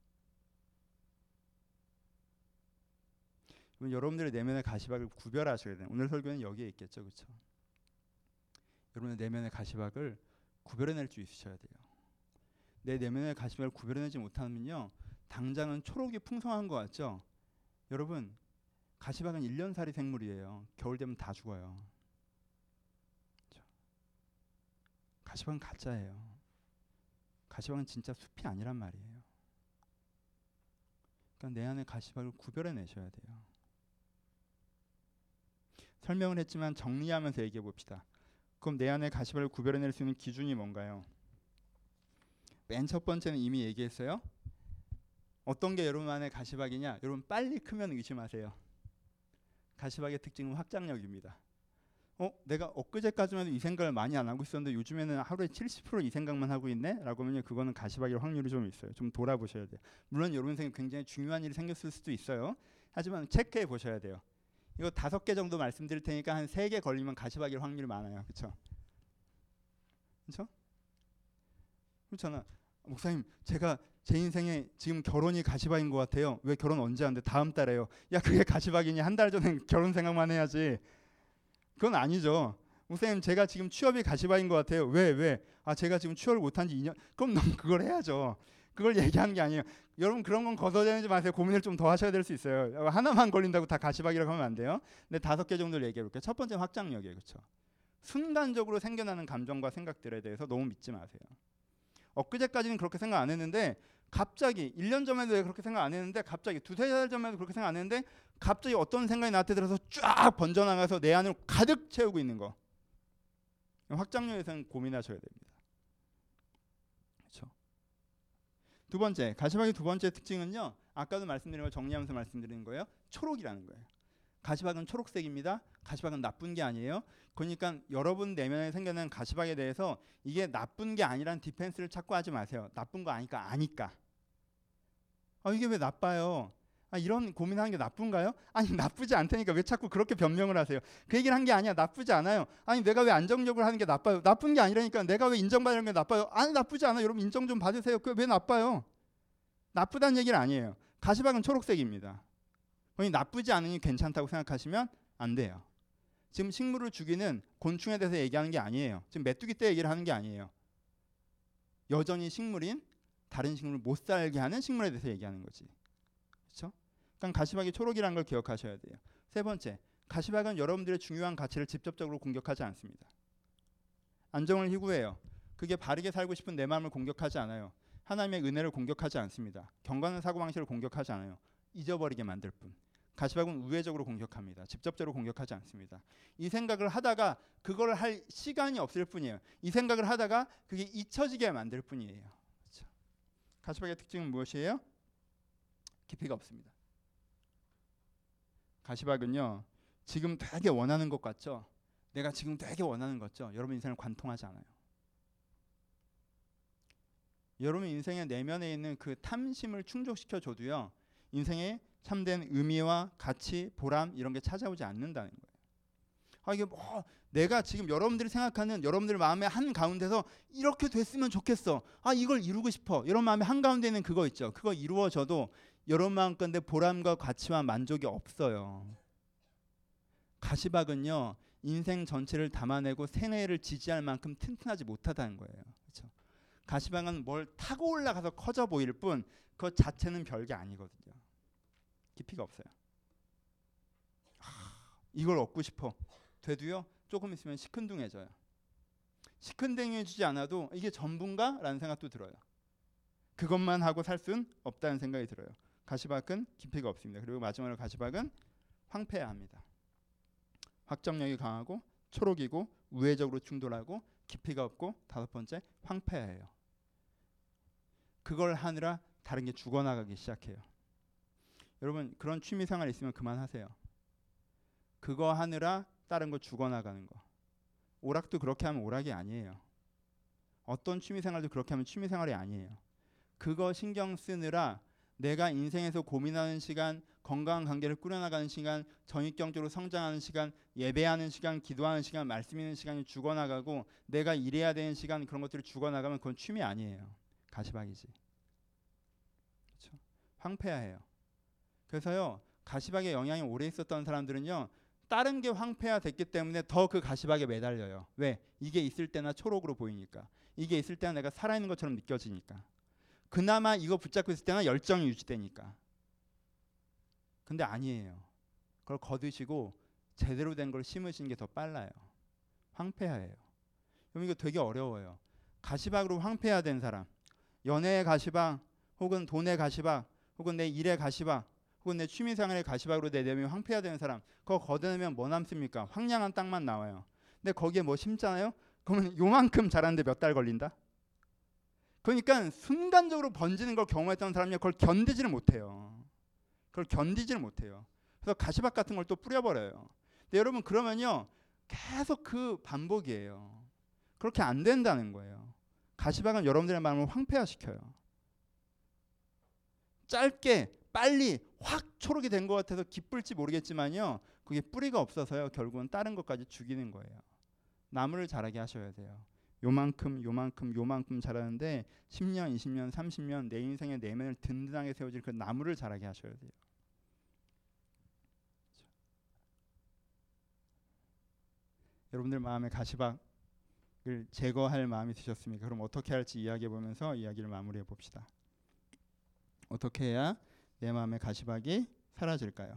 여러분들의 내면의 가시박을 구별하셔야 돼요. 오늘 설교는 여기에 있겠죠. 그렇죠? 여러분의 내면의 가시박을 구별해낼 수 있으셔야 돼요. 내 내면의 가시박을 구별해내지 못하면요, 당장은 초록이 풍성한 것 같죠? 여러분, 가시박은 일 년살이 생물이에요. 겨울 되면 다 죽어요. 그렇죠? 가시박은 가짜예요. 가시박은 진짜 숲이 아니란 말이에요. 그러니까 내 안의 가시박을 구별해내셔야 돼요. 설명을 했지만 정리하면서 얘기해 봅시다. 그럼 내 안의 가시박을 구별해낼 수 있는 기준이 뭔가요? 맨 첫 번째는 이미 얘기했어요. 어떤 게 여러분 안의 가시박이냐? 여러분, 빨리 크면 의심하세요. 가시박의 특징은 확장력입니다. 어, 내가 엊그제까지만 해도 이 생각을 많이 안 하고 있었는데 요즘에는 하루에 칠십 퍼센트 이 생각만 하고 있네? 라고 하면 그거는 가시박일 확률이 좀 있어요. 좀 돌아보셔야 돼요. 물론 여러분 생에 굉장히 중요한 일이 생겼을 수도 있어요. 하지만 체크해 보셔야 돼요. 이거 다섯 개 정도 말씀드릴 테니까 한 세 개 걸리면 가시박일 확률이 많아요. 그렇죠? 그렇죠? 그렇잖아. 목사님, 제가 제 인생에 지금 결혼이 가시박인 것 같아요. 왜 결혼 언제 하는데? 다음 달에요. 야, 그게 가시박이니? 한 달 전에 결혼 생각만 해야지. 그건 아니죠. 목사님, 제가 지금 취업이 가시박인 것 같아요. 왜? 왜? 아, 제가 지금 취업을 못한 지 이 년. 그럼 넌 그걸 해야죠. 그걸 얘기하는 게 아니에요. 여러분, 그런 건 거둬대지 마세요. 고민을 좀 더 하셔야 될 수 있어요. 하나만 걸린다고 다 가시박이라고 하면 안 돼요. 근데 다섯 개 정도를 얘기해 볼게요. 첫 번째는 확장력이에요. 그렇죠? 순간적으로 생겨나는 감정과 생각들에 대해서 너무 믿지 마세요. 엊그제까지는 그렇게 생각 안 했는데 갑자기 일 년 전에도 그렇게 생각 안 했는데 갑자기 두세 달 전에도 그렇게 생각 안 했는데 갑자기 어떤 생각이 나한테 들어서 쫙 번져나가서 내 안을 가득 채우고 있는 거. 확장력에서는 고민하셔야 됩니다. 그렇죠? 두 번째, 가시박의 두 번째 특징은요, 아까도 말씀드린 걸 정리하면서 말씀드리는 거예요. 초록이라는 거예요. 가시박은 초록색입니다. 가시박은 나쁜 게 아니에요. 그러니까 여러분 내면에 생겨난 가시박에 대해서 이게 나쁜 게 아니란 디펜스를 찾고 하지 마세요. 나쁜 거 아니까 아니까. 아, 이게 왜 나빠요? 아, 이런 고민하는 게 나쁜가요? 아니, 나쁘지 않다니까 왜 자꾸 그렇게 변명을 하세요? 그 얘기를 한 게 아니야. 나쁘지 않아요. 아니, 내가 왜 안정적으로 하는 게 나빠요? 나쁜 게 아니라니까. 내가 왜 인정받는 게 나빠요? 아니, 나쁘지 않아요. 여러분, 인정 좀 받으세요. 그게 왜 나빠요? 나쁘다는 얘기는 아니에요. 가시박은 초록색입니다. 그러니 나쁘지 않으니 괜찮다고 생각하시면 안 돼요. 지금 식물을 죽이는 곤충에 대해서 얘기하는 게 아니에요. 지금 메뚜기 떼 얘기를 하는 게 아니에요. 여전히 식물인 다른 식물을 못 살게 하는 식물에 대해서 얘기하는 거지. 그렇죠? 그러니까 가시박이 초록이라는 걸 기억하셔야 돼요. 세 번째, 가시박은 여러분들의 중요한 가치를 직접적으로 공격하지 않습니다. 안정을 희구해요. 그게 바르게 살고 싶은 내 마음을 공격하지 않아요. 하나님의 은혜를 공격하지 않습니다. 경건한 사고방식을 공격하지 않아요. 잊어버리게 만들 뿐. 가시박은 우회적으로 공격합니다. 직접적으로 공격하지 않습니다. 이 생각을 하다가 그걸 할 시간이 없을 뿐이에요. 이 생각을 하다가 그게 잊혀지게 만들 뿐이에요. 그렇죠? 가시박의 특징은 무엇이에요? 깊이가 없습니다. 가시박은요, 지금 되게 원하는 것 같죠? 내가 지금 되게 원하는 것 같죠? 여러분 인생을 관통하지 않아요. 여러분 인생의 내면에 있는 그 탐심을 충족시켜 줘도요, 인생에 참된 의미와 가치, 보람 이런 게 찾아오지 않는다는 거예요. 아, 이게 뭐 내가 지금 여러분들이 생각하는 여러분들 마음의 한 가운데서 이렇게 됐으면 좋겠어. 아, 이걸 이루고 싶어. 여러분 마음의 한 가운데 있는 그거 있죠. 그거 이루어져도 여러분 마음 가운데 보람과 가치와 만족이 없어요. 가시박은요, 인생 전체를 담아내고 생애를 지지할 만큼 튼튼하지 못하다는 거예요. 그렇죠? 가시박은 뭘 타고 올라가서 커져 보일 뿐 그 자체는 별게 아니거든요. 깊이가 없어요. 하, 이걸 얻고 싶어. 돼도요, 조금 있으면 시큰둥해져요. 시큰둥해지지 않아도 이게 전부인가? 라는 생각도 들어요. 그것만 하고 살 수는 없다는 생각이 들어요. 가시박은 깊이가 없습니다. 그리고 마지막으로 가시박은 황폐해야 합니다. 확정력이 강하고 초록이고 우회적으로 충돌하고 깊이가 없고 다섯 번째 황폐해요. 그걸 하느라 다른 게 죽어나가기 시작해요. 여러분 그런 취미생활 있으면 그만하세요. 그거 하느라 다른 거 죽어나가는 거. 오락도 그렇게 하면 오락이 아니에요. 어떤 취미생활도 그렇게 하면 취미생활이 아니에요. 그거 신경 쓰느라 내가 인생에서 고민하는 시간, 건강한 관계를 꾸려나가는 시간, 전입경적으로 성장하는 시간, 예배하는 시간, 기도하는 시간, 말씀 있는 시간이 죽어나가고 내가 일해야 되는 시간 그런 것들이 죽어나가면 그건 취미 아니에요. 가시박이지. 그렇죠? 황폐해요. 그래서요. 가시박에 영향이 오래 있었던 사람들은요. 다른 게 황폐화됐기 때문에 더 그 가시박에 매달려요. 왜? 이게 있을 때나 초록으로 보이니까. 이게 있을 때나 내가 살아있는 것처럼 느껴지니까. 그나마 이거 붙잡고 있을 때나 열정이 유지되니까. 근데 아니에요. 그걸 거두시고 제대로 된 걸 심으시는 게 더 빨라요. 황폐화예요. 그럼 이거 되게 어려워요. 가시박으로 황폐화된 사람, 연애의 가시박, 혹은 돈의 가시박, 혹은 내 일의 가시박, 혹은 내 취미생활의 가시박으로 내 내면이 황폐화되는 사람, 그거 걷어내면 뭐 남습니까? 황량한 땅만 나와요. 근데 거기에 뭐 심잖아요? 그러면 요만큼 자라는데 몇 달 걸린다? 그러니까 순간적으로 번지는 걸 경험했던 사람이 그걸 견디지를 못해요. 그걸 견디지를 못해요. 그래서 가시박 같은 걸 또 뿌려버려요. 근데 여러분 그러면요 계속 그 반복이에요. 그렇게 안 된다는 거예요. 가시박은 여러분들의 마음을 황폐화시켜요. 짧게 빨리 확 초록이 된 것 같아서 기쁠지 모르겠지만요. 그게 뿌리가 없어서요. 결국은 다른 것까지 죽이는 거예요. 나무를 자라게 하셔야 돼요. 요만큼 요만큼 요만큼 자라는데 십 년, 이십 년, 삼십 년 내 인생의 내면을 든든하게 세워질 그 나무를 자라게 하셔야 돼요. 그렇죠? 여러분들 마음에 가시박을 제거할 마음이 드셨습니까? 그럼 어떻게 할지 이야기해 보면서 이야기를 마무리해 봅시다. 어떻게 해야 내 마음의 가시박이 사라질까요?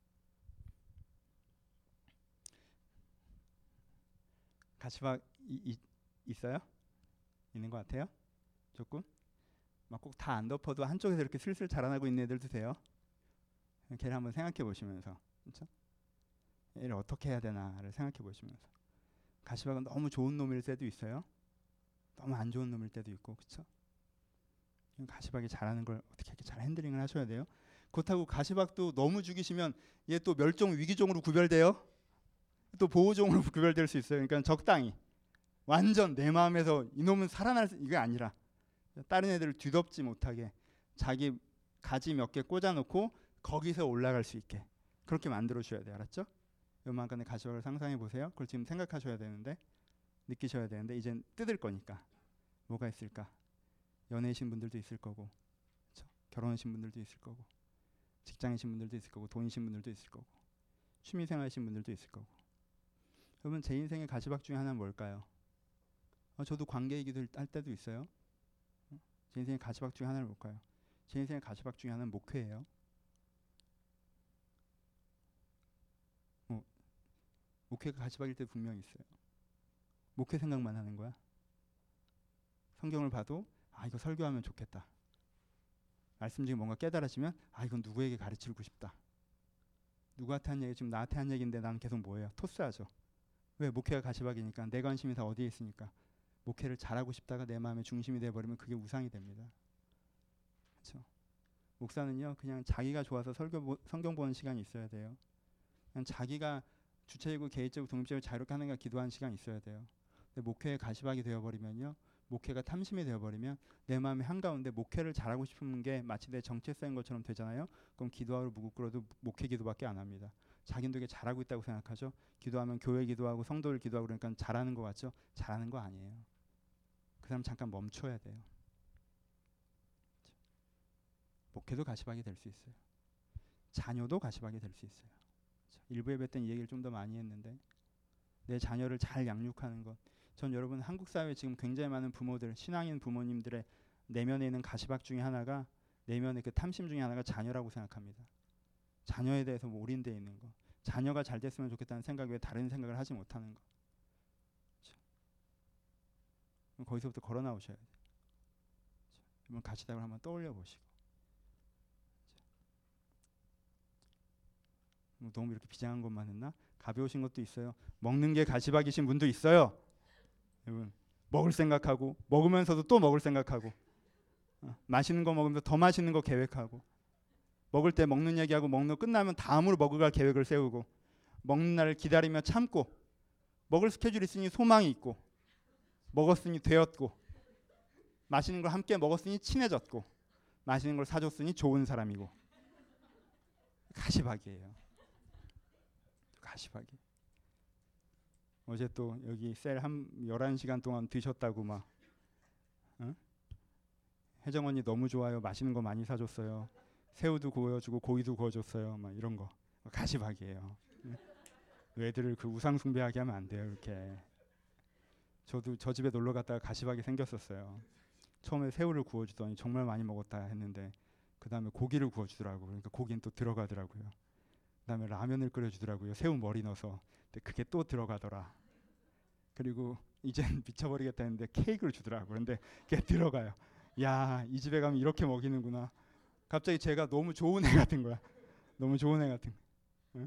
가시박 이, 이, 있어요? 있는 것 같아요? 조금? 막 꼭 다 안 덮어도 한쪽에서 이렇게 슬슬 자라나고 있는 애들 드세요. 걔를 한번 생각해 보시면서, 그렇죠? 얘를 어떻게 해야 되나를 생각해 보시면서. 가시박은 너무 좋은 놈일 때도 있어요. 너무 안 좋은 놈일 때도 있고, 그렇죠? 가시박이 자라는 걸 어떻게 이렇게 잘 핸들링을 하셔야 돼요. 그렇다고 가시박도 너무 죽이시면 얘 또 멸종 위기종으로 구별돼요. 또 보호종으로 구별될 수 있어요. 그러니까 적당히 완전 내 마음에서 이놈은 살아날 수, 이게 아니라 다른 애들을 뒤덮지 못하게 자기 가지 몇 개 꽂아놓고 거기서 올라갈 수 있게 그렇게 만들어 주셔야 돼요. 알았죠? 요만큼의 가시박을 상상해 보세요. 그걸 지금 생각하셔야 되는데 느끼셔야 되는데 이젠 뜯을 거니까 뭐가 있을까? 연애이신 분들도 있을 거고, 그렇죠? 결혼하신 분들도 있을 거고, 직장이신 분들도 있을 거고, 돈이신 분들도 있을 거고, 취미생활이신 분들도 있을 거고, 여러분 제 인생의 가시박 중에 하나는 뭘까요? 어, 저도 관계 얘기도 할 때도 있어요. 제 인생의 가시박 중에 하나는 뭘까요? 제 인생의 가시박 중에 하나는 목회예요. 어, 목회가 가시박일 때 분명히 있어요. 목회 생각만 하는 거야. 성경을 봐도 아 이거 설교하면 좋겠다. 말씀 중에 뭔가 깨달아지면 아 이건 누구에게 가르치고 싶다. 누구한테 한 얘기 지금 나한테 한 얘기인데 나는 계속 뭐예요? 토스하죠. 왜? 목회가 가시박이니까 내 관심이 다 어디에 있으니까. 목회를 잘하고 싶다가 내 마음의 중심이 돼버리면 그게 우상이 됩니다. 그렇죠? 목사는요 그냥 자기가 좋아서 설교 보, 성경 보는 시간이 있어야 돼요. 그냥 자기가 주체이고 개인적이고 독립적으로 자유롭게 하는 게 기도하는 시간이 있어야 돼요. 근데 목회의 가시박이 되어버리면요, 목회가 탐심이 되어버리면 내 마음의 한가운데 목회를 잘하고 싶은 게 마치 내 정체성인 것처럼 되잖아요. 그럼 기도하러 무릎 꿇어도 목회 기도밖에 안 합니다. 자기는 되게 잘하고 있다고 생각하죠. 기도하면 교회 기도하고 성도를 기도하고 그러니까 잘하는 것 같죠. 잘하는 거 아니에요. 그 사람 잠깐 멈춰야 돼요. 목회도 가시박이 될 수 있어요. 자녀도 가시박이 될 수 있어요. 일부 예배 때는 이 얘기를 좀 더 많이 했는데 내 자녀를 잘 양육하는 것. 전 여러분 한국 사회에 지금 굉장히 많은 부모들, 신앙인 부모님들의 내면에 있는 가시박 중에 하나가, 내면의 그 탐심 중에 하나가 자녀라고 생각합니다. 자녀에 대해서 뭐 올인되어 있는 거. 자녀가 잘 됐으면 좋겠다는 생각 외에 다른 생각을 하지 못하는 거. 그렇죠? 거기서부터 걸어 나오셔야 돼요. 그렇죠? 가시박을 한번 떠올려 보시고. 뭐 너무 이렇게 비장한 것만 했나? 가벼우신 것도 있어요. 먹는 게 가시박이신 분도 있어요. 여러분 먹을 생각하고 먹으면서도 또 먹을 생각하고 어, 맛있는 거 먹으면서 더 맛있는 거 계획하고, 먹을 때 먹는 얘기하고 먹는 거 끝나면 다음으로 먹을 갈 계획을 세우고, 먹는 날을 기다리며 참고, 먹을 스케줄 있으니 소망이 있고, 먹었으니 되었고, 맛있는 걸 함께 먹었으니 친해졌고, 맛있는 걸 사줬으니 좋은 사람이고. 가시박이에요. 가시박이. 어제 또 여기 셀 한 열한 시간 동안 드셨다고 막 어? 혜정 언니 너무 좋아요. 맛있는 거 많이 사줬어요. 새우도 구워주고 고기도 구워줬어요. 막 이런 거. 가시박이에요. 애들을 그 우상 숭배하게 하면 안 돼요. 이렇게. 저도 저 집에 놀러 갔다가 가시박이 생겼었어요. 처음에 새우를 구워주더니 정말 많이 먹었다 했는데 그 다음에 고기를 구워주더라고요. 그러니까 고기는 또 들어가더라고요. 그 다음에 라면을 끓여주더라고요. 새우 머리 넣어서. 근데 그게 또 들어가더라. 그리고 이젠 미쳐버리겠다 했는데 케이크를 주더라고요. 그런데 그게 들어가요. 야, 이 집에 가면 이렇게 먹이는구나. 갑자기 제가 너무 좋은 애 같은 거야. 너무 좋은 애 같은 거야. 응?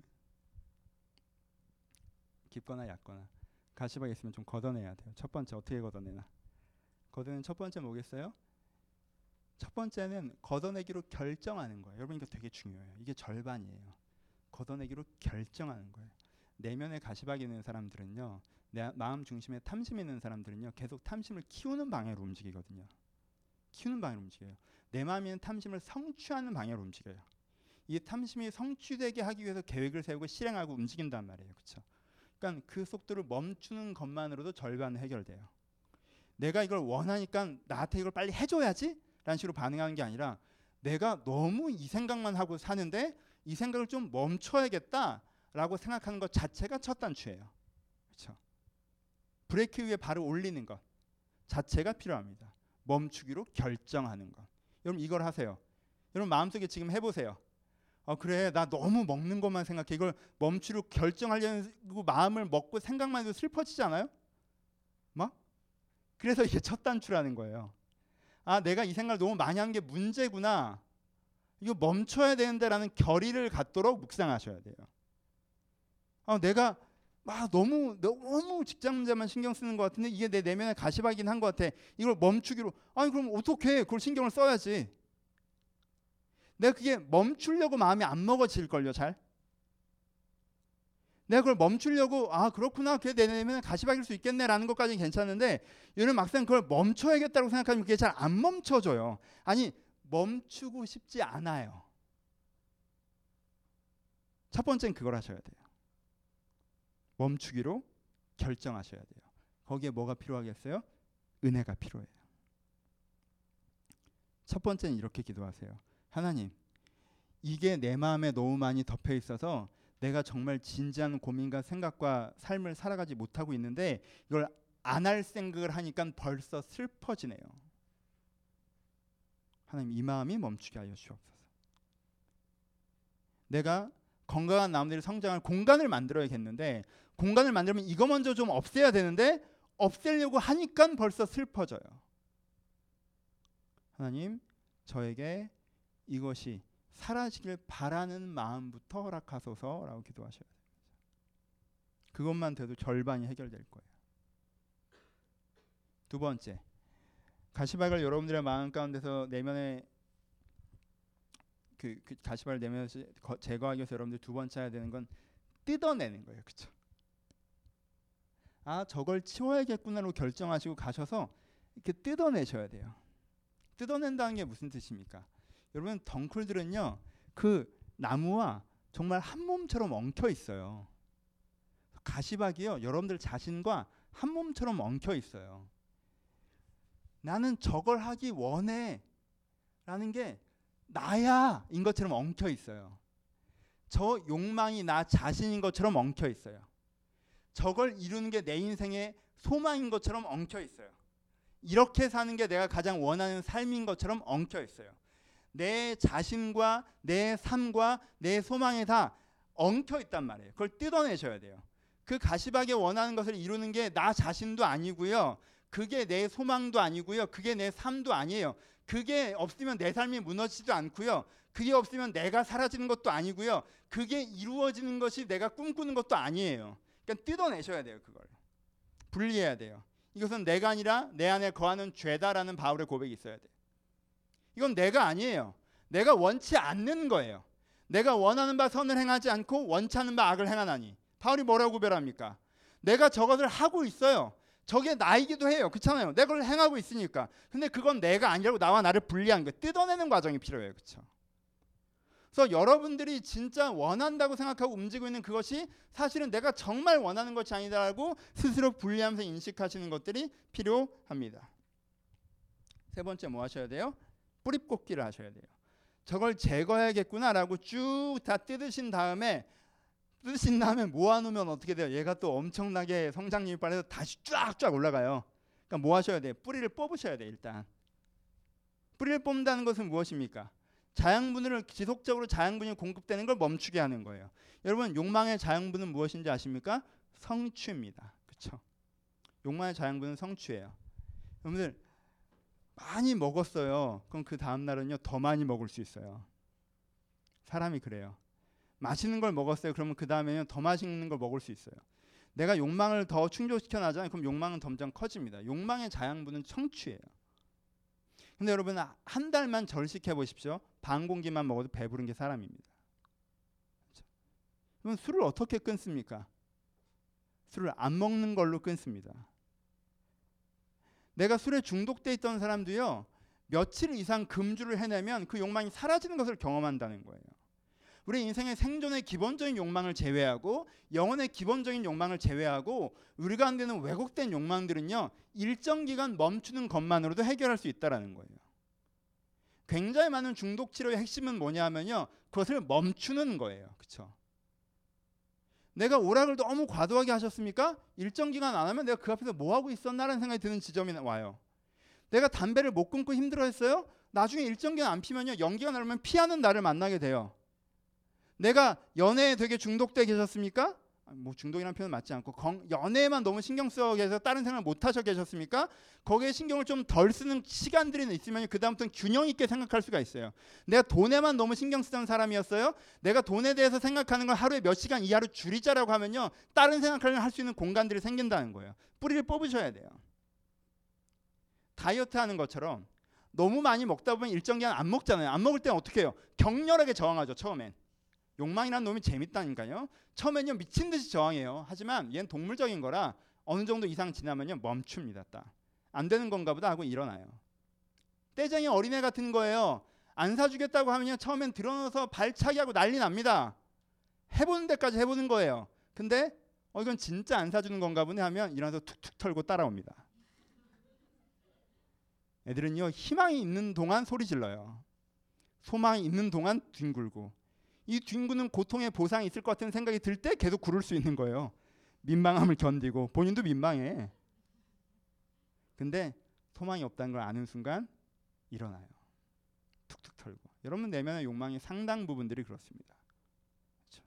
깊거나 얕거나 가시박이 있으면 좀 걷어내야 돼요. 첫 번째 어떻게 걷어내나. 걷어내는 첫 번째 뭐겠어요? 첫 번째는 걷어내기로 결정하는 거예요. 여러분 이거 되게 중요해요. 이게 절반이에요. 걷어내기로 결정하는 거예요. 내면에 가시박이 있는 사람들은요, 내 마음 중심에 탐심이 있는 사람들은요, 계속 탐심을 키우는 방향으로 움직이거든요. 키우는 방향으로 움직여요. 내 마음에 있는 탐심을 성취하는 방향으로 움직여요. 이 탐심이 성취되게 하기 위해서 계획을 세우고 실행하고 움직인단 말이에요. 그렇죠? 그러니까 그 속도를 멈추는 것만으로도 절반은 해결돼요. 내가 이걸 원하니까 나한테 이걸 빨리 해줘야지 라는 식으로 반응하는 게 아니라, 내가 너무 이 생각만 하고 사는데 이 생각을 좀 멈춰야겠다라고 생각하는 것 자체가 첫 단추예요. 그렇죠? 브레이크 위에 발을 올리는 것 자체가 필요합니다. 멈추기로 결정하는 것. 여러분 이걸 하세요. 여러분 마음속에 지금 해보세요. 어, 그래 나 너무 먹는 것만 생각해. 이걸 멈추려 결정하려고 마음을 먹고 생각만 해도 슬퍼지지 않아요? 막? 그래서 이게 첫 단추라는 거예요. 아, 내가 이 생각을 너무 많이 한 게 문제구나. 이거 멈춰야 되는데라는 결의를 갖도록 묵상하셔야 돼요. 아, 내가 막 너무 너무 직장 문제만 신경 쓰는 것 같은데 이게 내 내면에 가시박이긴 한 것 같아. 이걸 멈추기로. 아니 그럼 어떻게? 그걸 신경을 써야지. 내가 그게 멈추려고 마음이 안 먹어질걸요, 잘. 내가 그걸 멈추려고 아 그렇구나, 그게 내 내면에 가시박일 수 있겠네라는 것까지는 괜찮은데, 얘는 막상 그걸 멈춰야겠다고 생각하면 그게 잘 안 멈춰져요. 아니 멈추고 싶지 않아요. 첫 번째는 그걸 하셔야 돼요. 멈추기로 결정하셔야 돼요. 거기에 뭐가 필요하겠어요? 은혜가 필요해요. 첫 번째는 이렇게 기도하세요. 하나님, 이게 내 마음에 너무 많이 덮여 있어서 내가 정말 진지한 고민과 생각과 삶을 살아가지 못하고 있는데 이걸 안 할 생각을 하니까 벌써 슬퍼지네요. 하나님, 이 마음이 멈추게 하여 주옵소서. 내가 건강한 나무들이 성장할 공간을 만들어야겠는데 공간을 만들면 이거 먼저 좀 없애야 되는데 없애려고 하니까 벌써 슬퍼져요. 하나님, 저에게 이것이 사라지길 바라는 마음부터 허락하소서라고 기도하셔야 됩니다. 그것만 돼도 절반이 해결될 거예요. 두 번째, 가시박을 여러분들의 마음 가운데서 내면에 그, 그 가시박을 내면에서 제거하기 위해서 여러분들 두 번째 해야 되는 건 뜯어내는 거예요. 그렇죠? 아, 저걸 치워야겠구나로 결정하시고 가셔서 이렇게 뜯어내셔야 돼요. 뜯어낸다는 게 무슨 뜻입니까? 여러분, 덩쿨들은요 그 나무와 정말 한 몸처럼 엉켜 있어요. 가시박이요 여러분들 자신과 한 몸처럼 엉켜 있어요. 나는 저걸 하기 원해 라는 게 나야 인 것처럼 엉켜 있어요. 저 욕망이 나 자신인 것처럼 엉켜 있어요. 저걸 이루는 게 내 인생의 소망인 것처럼 엉켜 있어요. 이렇게 사는 게 내가 가장 원하는 삶인 것처럼 엉켜 있어요. 내 자신과 내 삶과 내 소망에 다 엉켜 있단 말이에요. 그걸 뜯어내셔야 돼요. 그 가시박에 원하는 것을 이루는 게 나 자신도 아니고요. 그게 내 소망도 아니고요. 그게 내 삶도 아니에요. 그게 없으면 내 삶이 무너지지도 않고요. 그게 없으면 내가 사라지는 것도 아니고요. 그게 이루어지는 것이 내가 꿈꾸는 것도 아니에요. 그러니까 뜯어내셔야 돼요. 그걸 분리해야 돼요. 이것은 내가 아니라 내 안에 거하는 죄다라는 바울의 고백이 있어야 돼요. 이건 내가 아니에요. 내가 원치 않는 거예요. 내가 원하는 바 선을 행하지 않고 원치 않는 바 악을 행하나니. 바울이 뭐라고 구별합니까? 내가 저것을 하고 있어요. 저게 나이기도 해요. 그렇잖아요. 내가 그걸 행하고 있으니까. 근데 그건 내가 아니라고 나와 나를 분리한 거예요. 뜯어내는 과정이 필요해요. 그렇죠? 그래서 여러분들이 진짜 원한다고 생각하고 움직이고 있는 그것이 사실은 내가 정말 원하는 것이 아니다라고 스스로 분리하면서 인식하시는 것들이 필요합니다. 세 번째 뭐 하셔야 돼요? 뿌리 뽑기를 하셔야 돼요. 저걸 제거해야겠구나라고 쭉 다 뜯으신 다음에 뜯으신 다음에 모아놓으면 어떻게 돼요? 얘가 또 엄청나게 성장률이 빨라서 다시 쫙쫙 올라가요. 그러니까 뭐 하셔야 돼요? 뿌리를 뽑으셔야 돼요. 일단 뿌리를 뽑는다는 것은 무엇입니까? 자양분을 지속적으로 자양분이 공급되는 걸 멈추게 하는 거예요. 여러분, 욕망의 자양분은 무엇인지 아십니까? 성취입니다. 그렇죠? 욕망의 자양분은 성취예요. 여러분들 많이 먹었어요. 그럼 그 다음 날은요 더 많이 먹을 수 있어요. 사람이 그래요. 맛있는 걸 먹었어요. 그러면 그 다음에는 더 맛있는 걸 먹을 수 있어요. 내가 욕망을 더 충족시켜 나잖아요. 그럼 욕망은 점점 커집니다. 욕망의 자양분은 성취예요. 근데 여러분, 한 달만 절식해 보십시오. 반 공기만 먹어도 배부른 게 사람입니다. 그렇죠? 그럼 술을 어떻게 끊습니까? 술을 안 먹는 걸로 끊습니다. 내가 술에 중독돼 있던 사람도요 며칠 이상 금주를 해내면 그 욕망이 사라지는 것을 경험한다는 거예요. 우리 인생의 생존의 기본적인 욕망을 제외하고 영혼의 기본적인 욕망을 제외하고 우리가 안 되는 왜곡된 욕망들은요 일정 기간 멈추는 것만으로도 해결할 수 있다는 거예요. 굉장히 많은 중독 치료의 핵심은 뭐냐면요 그것을 멈추는 거예요. 그렇죠? 내가 오락을 너무 과도하게 하셨습니까? 일정 기간 안 하면 내가 그 앞에서 뭐 하고 있었나라는 생각이 드는 지점이 와요. 내가 담배를 못 끊고 힘들어했어요? 나중에 일정 기간 안 피면요 연기가 나면 피하는 나를 만나게 돼요. 내가 연애에 되게 중독돼 계셨습니까? 뭐 중독이라는 표현은 맞지 않고 건, 연애에만 너무 신경 써 계셔서 다른 생각을 못 하셔 계셨습니까? 거기에 신경을 좀 덜 쓰는 시간들이 있으면 그 다음부터는 균형 있게 생각할 수가 있어요. 내가 돈에만 너무 신경 쓰던 사람이었어요. 내가 돈에 대해서 생각하는 걸 하루에 몇 시간 이하로 줄이자라고 하면요 다른 생각을 할 수 있는 공간들이 생긴다는 거예요. 뿌리를 뽑으셔야 돼요. 다이어트 하는 것처럼 너무 많이 먹다 보면 일정 기간 안 먹잖아요. 안 먹을 때는 어떻게 해요? 격렬하게 저항하죠. 처음엔. 욕망이라는 놈이 재밌다니까요. 처음엔요 미친 듯이 저항해요. 하지만 얘는 동물적인 거라 어느 정도 이상 지나면요 멈춥니다. 딱 안 되는 건가 보다 하고 일어나요. 떼쟁이 어린애 같은 거예요. 안 사주겠다고 하면요 처음엔 들어넣어서 발차기 하고 난리 납니다. 해보는 데까지 해보는 거예요. 근데 어 이건 진짜 안 사주는 건가 보네 하면 일어나서 툭툭 털고 따라옵니다. 애들은요 희망이 있는 동안 소리 질러요. 소망이 있는 동안 뒹굴고 이 뒹구는 고통의 보상이 있을 것 같은 생각이 들 때 계속 구를 수 있는 거예요. 민망함을 견디고 본인도 민망해. 근데 소망이 없다는 걸 아는 순간 일어나요. 툭툭 털고. 여러분 내면의 욕망이 상당 부분들이 그렇습니다. 그렇죠?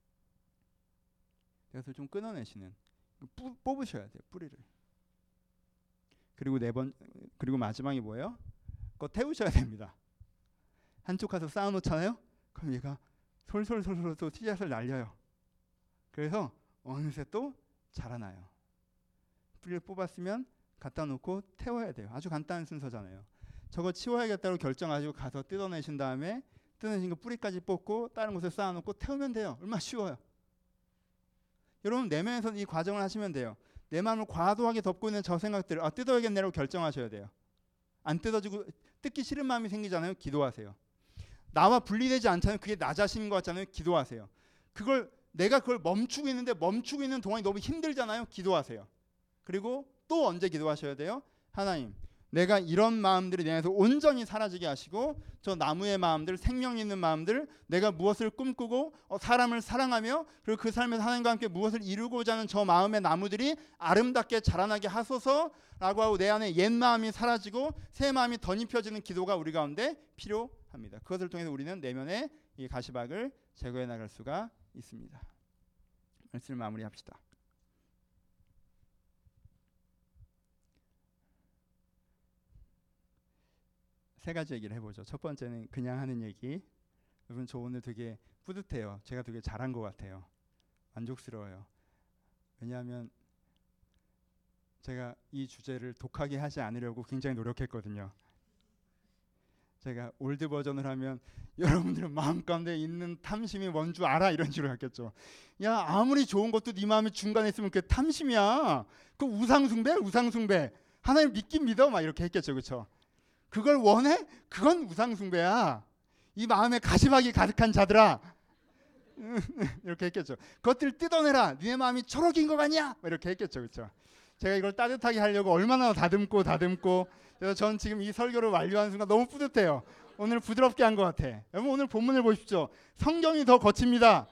그래서 좀 끊어내시는, 뿌, 뽑으셔야 돼요. 뿌리를. 그리고 네 번, 그리고 마지막이 뭐예요? 그거 태우셔야 됩니다. 한쪽 가서 쌓아놓잖아요. 그럼 얘가 솔솔솔솔 또 씨앗을 날려요. 그래서 어느새 또 자라나요. 뿌리를 뽑았으면 갖다 놓고 태워야 돼요. 아주 간단한 순서잖아요. 저거 치워야겠다고 결정하시고 가서 뜯어내신 다음에 뜯어내신 거 뿌리까지 뽑고 다른 곳에 쌓아놓고 태우면 돼요. 얼마나 쉬워요. 여러분 내면에서 이 과정을 하시면 돼요. 내 마음을 과도하게 덮고 있는 저 생각들을 아, 뜯어야겠네라고 결정하셔야 돼요. 안 뜯어지고 뜯기 싫은 마음이 생기잖아요. 기도하세요. 나와 분리되지 않잖아요. 그게 나 자신인 것 같잖아요. 기도하세요. 그걸 내가 그걸 멈추고 있는데 멈추고 있는 동안이 너무 힘들잖아요. 기도하세요. 그리고 또 언제 기도하셔야 돼요? 하나님, 내가 이런 마음들이 내 안에서 온전히 사라지게 하시고 저 나무의 마음들, 생명 있는 마음들, 내가 무엇을 꿈꾸고 어, 사람을 사랑하며 그리고 그 삶에서 하나님과 함께 무엇을 이루고자 하는 저 마음의 나무들이 아름답게 자라나게 하소서라고 하고 내 안에 옛 마음이 사라지고 새 마음이 덧입혀지는 기도가 우리 가운데 필요합니다. 그것을 통해서 우리는 내면의 이 가시박을 제거해 나갈 수가 있습니다. 말씀을 마무리합시다. 세 가지 얘기를 해보죠. 첫 번째는 그냥 하는 얘기. 여러분 저 오늘 되게 뿌듯해요. 제가 되게 잘한 것 같아요. 만족스러워요. 왜냐하면 제가 이 주제를 독하게 하지 않으려고 굉장히 노력했거든요. 제가 올드 버전을 하면 여러분들은 마음 가운데 있는 탐심이 뭔 줄 알아? 이런 식으로 했겠죠. 야 아무리 좋은 것도 네 마음이 중간에 있으면 그게 탐심이야. 그 우상숭배? 우상숭배. 하나님 믿긴 믿어? 막 이렇게 했겠죠. 그렇죠? 그걸 원해? 그건 우상숭배야. 이 마음에 가시박이 가득한 자들아. 이렇게 했겠죠. 그것들 뜯어내라. 네 마음이 초록인 거 아니야? 이렇게 했겠죠. 그렇죠? 제가 이걸 따뜻하게 하려고 얼마나 다듬고 다듬고 그래서 전 지금 이 설교를 완료한 순간 너무 뿌듯해요. 오늘 부드럽게 한 것 같아. 여러분 오늘 본문을 보십시오. 성경이 더 거칩니다.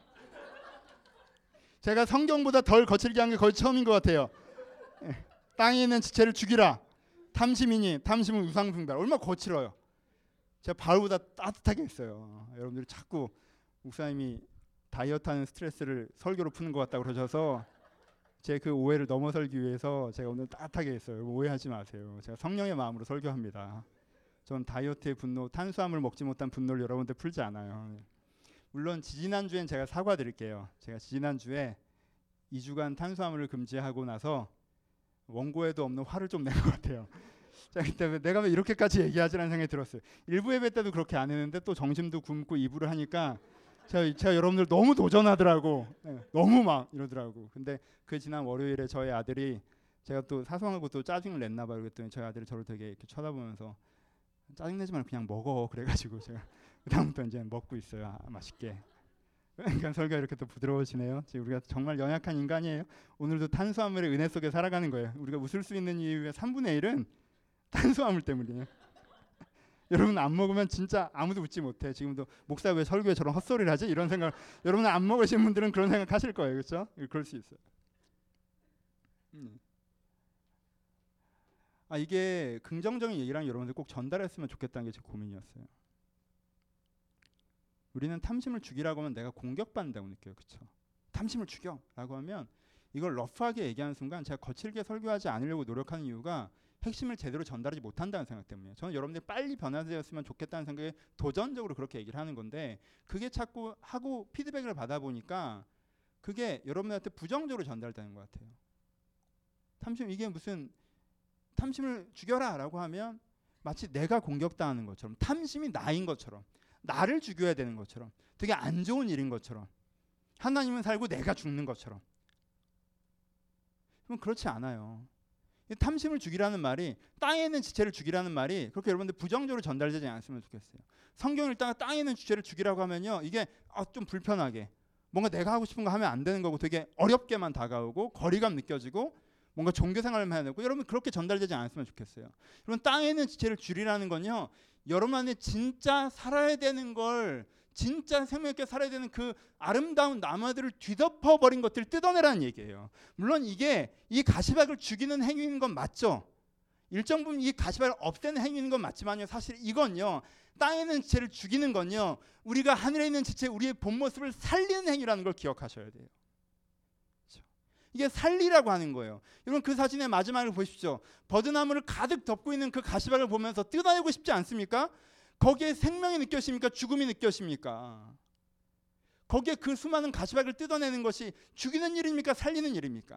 제가 성경보다 덜 거칠게 한 게 거의 처음인 것 같아요. 땅에 있는 지체를 죽이라. 탐심이니 탐심은 우상숭배. 얼마나 거칠어요. 제가 바울보다 따뜻하게 했어요. 여러분들이 자꾸 목사님이 다이어트하는 스트레스를 설교로 푸는 것 같다고 그러셔서 제 그 오해를 넘어설기 위해서 제가 오늘 따뜻하게 했어요. 오해하지 마세요. 제가 성령의 마음으로 설교합니다. 전 다이어트의 분노, 탄수화물 먹지 못한 분노를 여러분들 풀지 않아요. 물론 지지난주엔 제가 사과드릴게요. 제가 지지난주에 이 주간 탄수화물을 금지하고 나서 원고에도 없는 화를 좀 낸 것 같아요. 자, 그때 내가 왜 이렇게까지 얘기하지라는 생각이 들었어요. 일부 예배 때도 그렇게 안 했는데 또 정심도 굶고 이 부를 하니까 제가, 제가 여러분들 너무 도전하더라고. 네, 너무 막 이러더라고. 근데 그 지난 월요일에 저희 아들이 제가 또 사소하고 또 짜증을 냈나 봐요. 그랬더니 저희 아들이 저를 되게 이렇게 쳐다보면서 짜증내지 말고 그냥 먹어. 그래가지고 제가 그다음부터 이제 먹고 있어요. 아, 맛있게. 그러니까 설교가 이렇게 또 부드러워지네요. 지금 우리가 정말 연약한 인간이에요. 오늘도 탄수화물의 은혜 속에 살아가는 거예요. 우리가 웃을 수 있는 이유의 삼분의 일은 탄수화물 때문이에요. 여러분 안 먹으면 진짜 아무도 웃지 못해. 지금도 목사 왜 설교에 저런 헛소리를 하지? 이런 생각. 여러분 안 먹으신 분들은 그런 생각 하실 거예요. 그렇죠? 그럴 수 있어요. 음. 아 이게 긍정적인 얘기랑 여러분들 꼭 전달했으면 좋겠다는 게 제 고민이었어요. 우리는 탐심을 죽이라고 하면 내가 공격받는다고 느껴요. 그렇죠? 탐심을 죽여라고 하면 이걸 러프하게 얘기하는 순간 제가 거칠게 설교하지 않으려고 노력하는 이유가 핵심을 제대로 전달하지 못한다는 생각 때문이에요. 저는 여러분들이 빨리 변화되었으면 좋겠다는 생각에 도전적으로 그렇게 얘기를 하는 건데 그게 자꾸 하고 피드백을 받아보니까 그게 여러분들한테 부정적으로 전달되는 것 같아요. 탐심 이게 무슨 탐심을 죽여라 라고 하면 마치 내가 공격당하는 것처럼 탐심이 나인 것처럼 나를 죽여야 되는 것처럼 되게 안 좋은 일인 것처럼 하나님은 살고 내가 죽는 것처럼 그럼 그렇지 않아요. 탐심을 죽이라는 말이 땅에 있는 지체를 죽이라는 말이 그렇게 여러분들 부정적으로 전달되지 않았으면 좋겠어요. 성경을 읽다가 땅에 있는 지체를 죽이라고 하면요 이게 아, 좀 불편하게 뭔가 내가 하고 싶은 거 하면 안 되는 거고 되게 어렵게만 다가오고 거리감 느껴지고 뭔가 종교 생활을 해야 되고 여러분 그렇게 전달되지 않았으면 좋겠어요. 여러분 땅에 있는 지체를 줄이라는 건요 여러분 안에 진짜 살아야 되는 걸 진짜 생명 있게 살아야 되는 그 아름다운 나무들을 뒤덮어 버린 것들을 뜯어내라는 얘기예요. 물론 이게 이 가시박을 죽이는 행위인 건 맞죠. 일정 부분 이 가시박을 없애는 행위인 건 맞지만요. 사실 이건요. 땅에 있는 지체를 죽이는 건요. 우리가 하늘에 있는 지체, 우리의 본 모습을 살리는 행위라는 걸 기억하셔야 돼요. 그렇죠? 이게 살리라고 하는 거예요. 여러분 그 사진의 마지막을 보십시오. 버드나무를 가득 덮고 있는 그 가시박을 보면서 뜯어내고 싶지 않습니까? 거기에 생명이 느껴집니까? 죽음이 느껴집니까? 거기에 그 수많은 가시박을 뜯어내는 것이 죽이는 일입니까? 살리는 일입니까?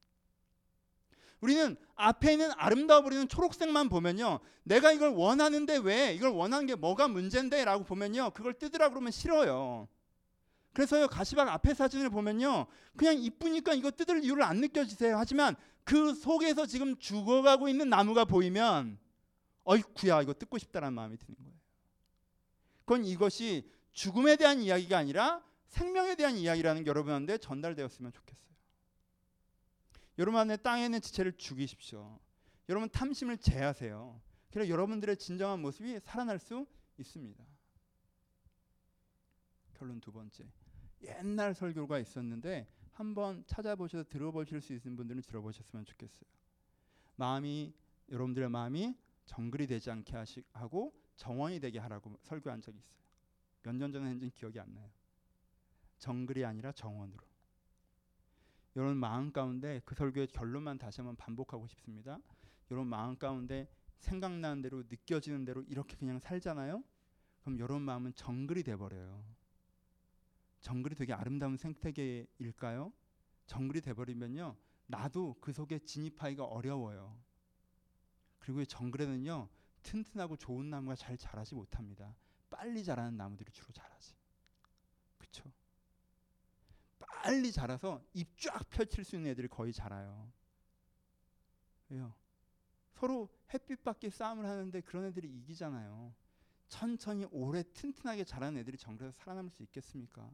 우리는 앞에 있는 아름다워 보이는 초록색만 보면요. 내가 이걸 원하는데 왜? 이걸 원하는 게 뭐가 문제인데? 라고 보면요. 그걸 뜯으라고 그러면 싫어요. 그래서요. 가시박 앞에 사진을 보면요. 그냥 이쁘니까 이거 뜯을 이유를 안 느껴지세요. 하지만 그 속에서 지금 죽어가고 있는 나무가 보이면 어이쿠야 이거 뜯고 싶다라는 마음이 드는 거예요. 그건 이것이 죽음에 대한 이야기가 아니라 생명에 대한 이야기라는 게 여러분한테 전달되었으면 좋겠어요. 여러분 안에 땅에 있는 지체를 죽이십시오. 여러분 탐심을 제하세요. 그래서 여러분들의 진정한 모습이 살아날 수 있습니다. 결론 두 번째. 옛날 설교가 있었는데 한번 찾아보셔서 들어보실 수 있는 분들은 들어보셨으면 좋겠어요. 마음이 여러분들의 마음이 정글이 되지 않게 하고 정원이 되게 하라고 설교한 적이 있어요. 몇 년 전에 했는지 기억이 안 나요. 정글이 아니라 정원으로. 여러분 마음 가운데 그 설교의 결론만 다시 한번 반복하고 싶습니다. 여러분 마음 가운데 생각나는 대로 느껴지는 대로 이렇게 그냥 살잖아요. 그럼 여러분 마음은 정글이 돼버려요. 정글이 되게 아름다운 생태계일까요? 정글이 돼버리면요. 나도 그 속에 진입하기가 어려워요. 그리고 정글에는요. 튼튼하고 좋은 나무가 잘 자라지 못합니다. 빨리 자라는 나무들이 주로 자라지. 그렇죠? 빨리 자라서 잎 쫙 펼칠 수 있는 애들이 거의 자라요. 왜요? 서로 햇빛받기 싸움을 하는데 그런 애들이 이기잖아요. 천천히 오래 튼튼하게 자라는 애들이 정글에서 살아남을 수 있겠습니까?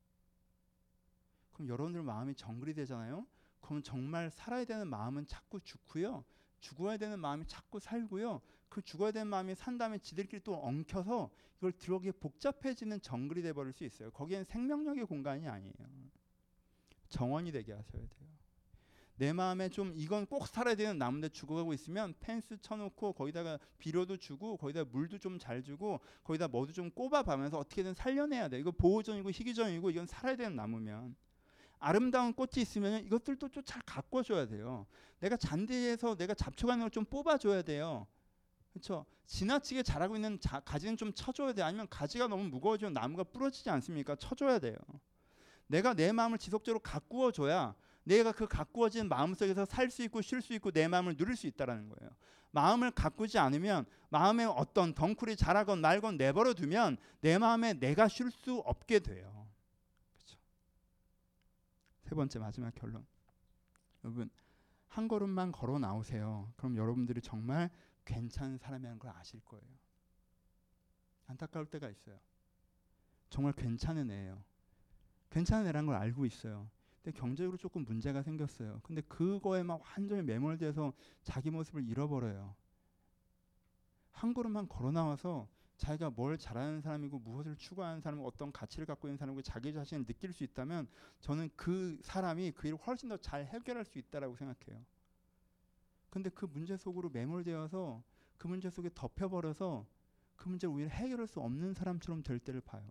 그럼 여러분들 마음이 정글이 되잖아요. 그럼 정말 살아야 되는 마음은 자꾸 죽고요. 죽어야 되는 마음이 자꾸 살고요. 그 죽어야 되는 마음이 산 다음에 지들끼리 또 엉켜서 이걸 들어오게 복잡해지는 정글이 돼버릴 수 있어요. 거기엔 생명력의 공간이 아니에요. 정원이 되게 하셔야 돼요. 내 마음에 좀 이건 꼭 살아야 되는 나무인데 죽어가고 있으면 펜스 쳐놓고 거기다가 비료도 주고 거기다 물도 좀 잘 주고 거기다 뭐도 좀 꼽아가면서 어떻게든 살려내야 돼. 이거 보호종이고 희귀종이고 이건 살아야 되는 나무면. 아름다운 꽃이 있으면 이것들도 좀 잘 가꿔줘야 돼요. 내가 잔디에서 내가 잡초가는 걸 좀 뽑아줘야 돼요. 그렇죠? 지나치게 자라고 있는 자, 가지는 좀 쳐줘야 돼요. 아니면 가지가 너무 무거워지면 나무가 부러지지 않습니까? 쳐줘야 돼요. 내가 내 마음을 지속적으로 가꾸어줘야 내가 그 가꾸어진 마음속에서 살 수 있고 쉴 수 있고 내 마음을 누릴 수 있다는 거예요. 마음을 가꾸지 않으면 마음에 어떤 덩쿨이 자라건 말건 내버려 두면 내 마음에 내가 쉴 수 없게 돼요. 그렇죠? 세 번째 마지막 결론. 여러분 한 걸음만 걸어 나오세요. 그럼 여러분들이 정말 괜찮은 사람이라는 걸 아실 거예요. 안타까울 때가 있어요. 정말 괜찮은 애예요. 괜찮은 애라는 걸 알고 있어요. 근데 경제적으로 조금 문제가 생겼어요. 근데 그거에 막 완전히 매몰돼서 자기 모습을 잃어버려요. 한 걸음만 걸어 나와서 자기가 뭘 잘하는 사람이고 무엇을 추구하는 사람이고 어떤 가치를 갖고 있는 사람이고 자기 자신을 느낄 수 있다면 저는 그 사람이 그 일을 훨씬 더 잘 해결할 수 있다라고 생각해요. 근데 그 문제 속으로 매몰되어서 그 문제 속에 덮여버려서 그 문제를 오히려 해결할 수 없는 사람처럼 될 때를 봐요.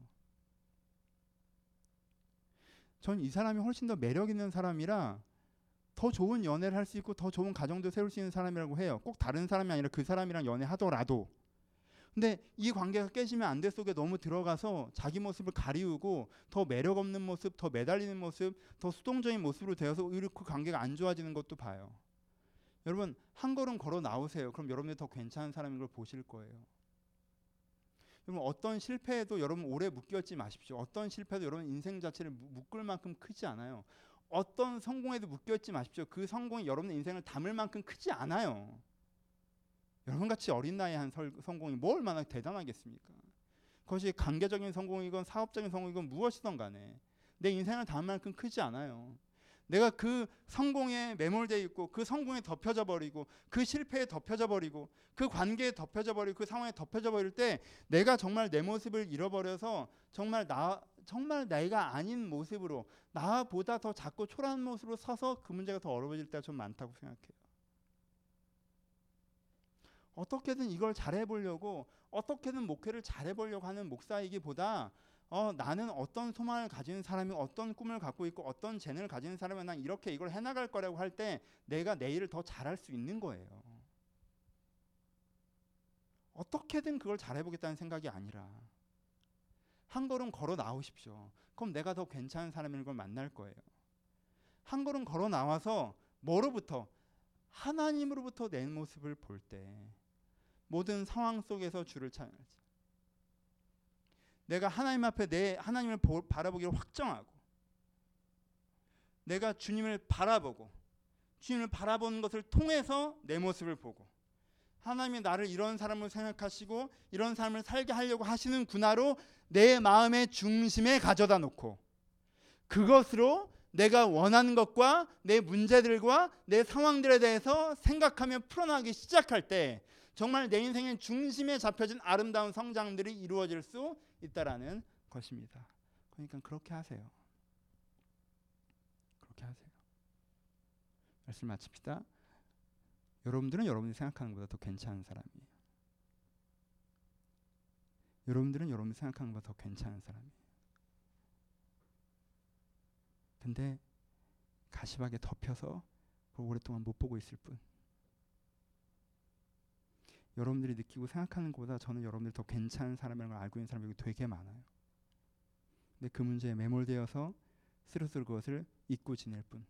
전 이 사람이 훨씬 더 매력 있는 사람이라 더 좋은 연애를 할 수 있고 더 좋은 가정도 세울 수 있는 사람이라고 해요. 꼭 다른 사람이 아니라 그 사람이랑 연애하더라도. 근데 이 관계가 깨지면 안 돼 속에 너무 들어가서 자기 모습을 가리우고 더 매력 없는 모습, 더 매달리는 모습, 더 수동적인 모습으로 되어서 오히려 그 관계가 안 좋아지는 것도 봐요. 여러분 한 걸음 걸어 나오세요. 그럼 여러분들이 더 괜찮은 사람인 걸 보실 거예요. 여러분 어떤 실패에도 여러분 오래 묶여있지 마십시오. 어떤 실패도 여러분 인생 자체를 묶을 만큼 크지 않아요. 어떤 성공에도 묶여있지 마십시오. 그 성공이 여러분의 인생을 담을 만큼 크지 않아요. 여러분같이 어린 나이에 한 설, 성공이 뭐 얼마나 대단하겠습니까? 그것이 관계적인 성공이건 사업적인 성공이건 무엇이든 간에 내 인생을 담을 만큼 크지 않아요. 내가 그 성공에 매몰되어 있고 그 성공에 덮여져 버리고 그 실패에 덮여져 버리고 그 관계에 덮여져 버리고 그 상황에 덮여져 버릴 때 내가 정말 내 모습을 잃어버려서 정말 나 정말 내가 아닌 모습으로 나보다 더 작고 초라한 모습으로 서서 그 문제가 더 어려워질 때가 좀 많다고 생각해요. 어떻게든 이걸 잘해보려고 어떻게든 목회를 잘해보려고 하는 목사이기보다 어, 나는 어떤 소망을 가진 사람이 어떤 꿈을 갖고 있고 어떤 재능을 가진 사람이 난 이렇게 이걸 해나갈 거라고 할 때 내가 내 일을 더 잘할 수 있는 거예요. 어떻게든 그걸 잘해보겠다는 생각이 아니라 한 걸음 걸어 나오십시오. 그럼 내가 더 괜찮은 사람인 걸 만날 거예요. 한 걸음 걸어 나와서 뭐로부터? 하나님으로부터 내 모습을 볼 때 모든 상황 속에서 주를 찬양하지. 내가 하나님 앞에 내 하나님을 보, 바라보기를 확정하고 내가 주님을 바라보고 주님을 바라보는 것을 통해서 내 모습을 보고 하나님이 나를 이런 사람으로 생각하시고 이런 삶을 살게 하려고 하시는구나로 내 마음의 중심에 가져다 놓고 그것으로 내가 원하는 것과 내 문제들과 내 상황들에 대해서 생각하며 풀어나가기 시작할 때 정말 내 인생의 중심에 잡혀진 아름다운 성장들이 이루어질 수 있다라는 것입니다. 그러니까 그렇게 하세요. 그렇게 하세요. 말씀 마칩시다. 여러분들은 여러분이 생각하는 것보다 더 괜찮은 사람이에요. 여러분들은 여러분이 생각하는 것보다 더 괜찮은 사람이에요. 근데 가시박에 덮여서 오랫동안 못 보고 있을 뿐. 여러분들이 느끼고 생각하는 것보다 저는 여러분들이 더 괜찮은 사람이라는 걸 알고 있는 사람이 되게 많아요. 근데 그 문제에 매몰되어서 스르스르 그것을 잊고 지낼 뿐.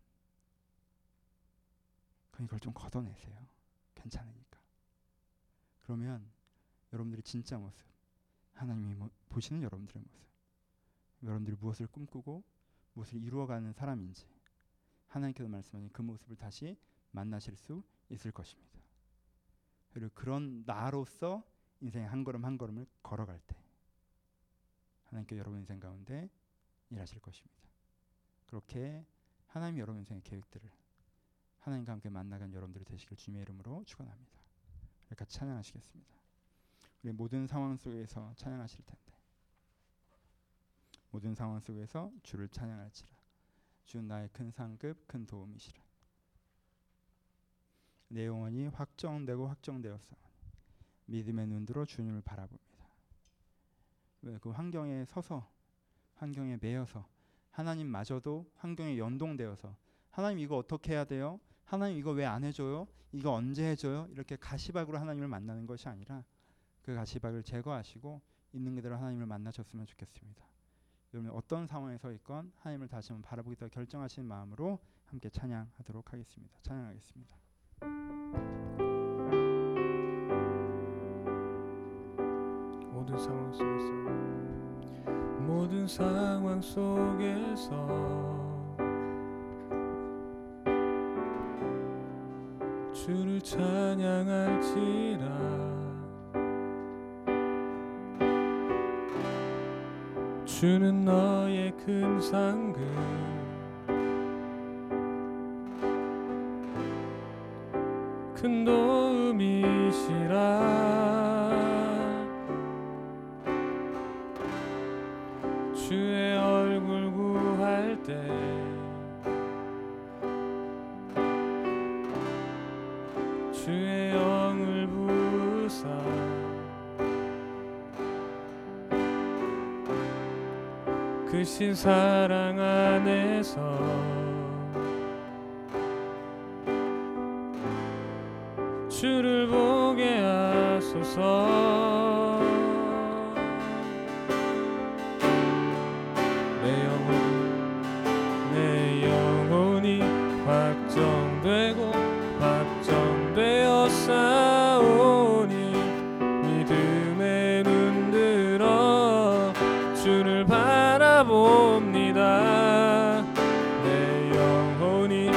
그럼 이걸 좀 걷어내세요. 괜찮으니까. 그러면 여러분들이 진짜 모습, 하나님이 뭐, 보시는 여러분들의 모습, 여러분들이 무엇을 꿈꾸고 무엇을 이루어가는 사람인지 하나님께서 말씀하신 그 모습을 다시 만나실 수 있을 것입니다. 그리고 그런 나로서 인생의 한 걸음 한 걸음을 걸어갈 때 하나님께서 여러분 인생 가운데 일하실 것입니다. 그렇게 하나님이 여러분 인생의 계획들을 하나님과 함께 만나간 여러분들이 되시길 주님의 이름으로 축원합니다. 같이 찬양하시겠습니다. 우리 모든 상황 속에서 찬양하실 텐데 모든 상황 속에서 주를 찬양할지라. 주는 나의 큰 상급 큰 도움이시라. 내 영혼이 확정되고 확정되었사오니 믿음의 눈으로 주님을 바라봅니다. 왜 그 환경에 서서 환경에 매여서 하나님마저도 환경에 연동되어서 하나님 이거 어떻게 해야 돼요? 하나님 이거 왜 안 해줘요? 이거 언제 해줘요? 이렇게 가시박으로 하나님을 만나는 것이 아니라 그 가시박을 제거하시고 있는 그대로 하나님을 만나셨으면 좋겠습니다. 여러분 어떤 상황에 서 있건 하나님을 다시 한번 바라보겠다고 결정하신 마음으로 함께 찬양하도록 하겠습니다. 찬양하겠습니다. 모든 상황 속에서 모든 상황 속에서 주를 찬양할지라. 주는 너의 큰 상급 큰 도움이시라. 주의 얼굴 구할 때 주의 영을 부으사 크신 사랑 안에서 주를 보게 하소서. 내 영혼 내 영혼이 확정되고 확정되었사오니 믿음의 눈 들어 주를 바라봅니다. 내 영혼이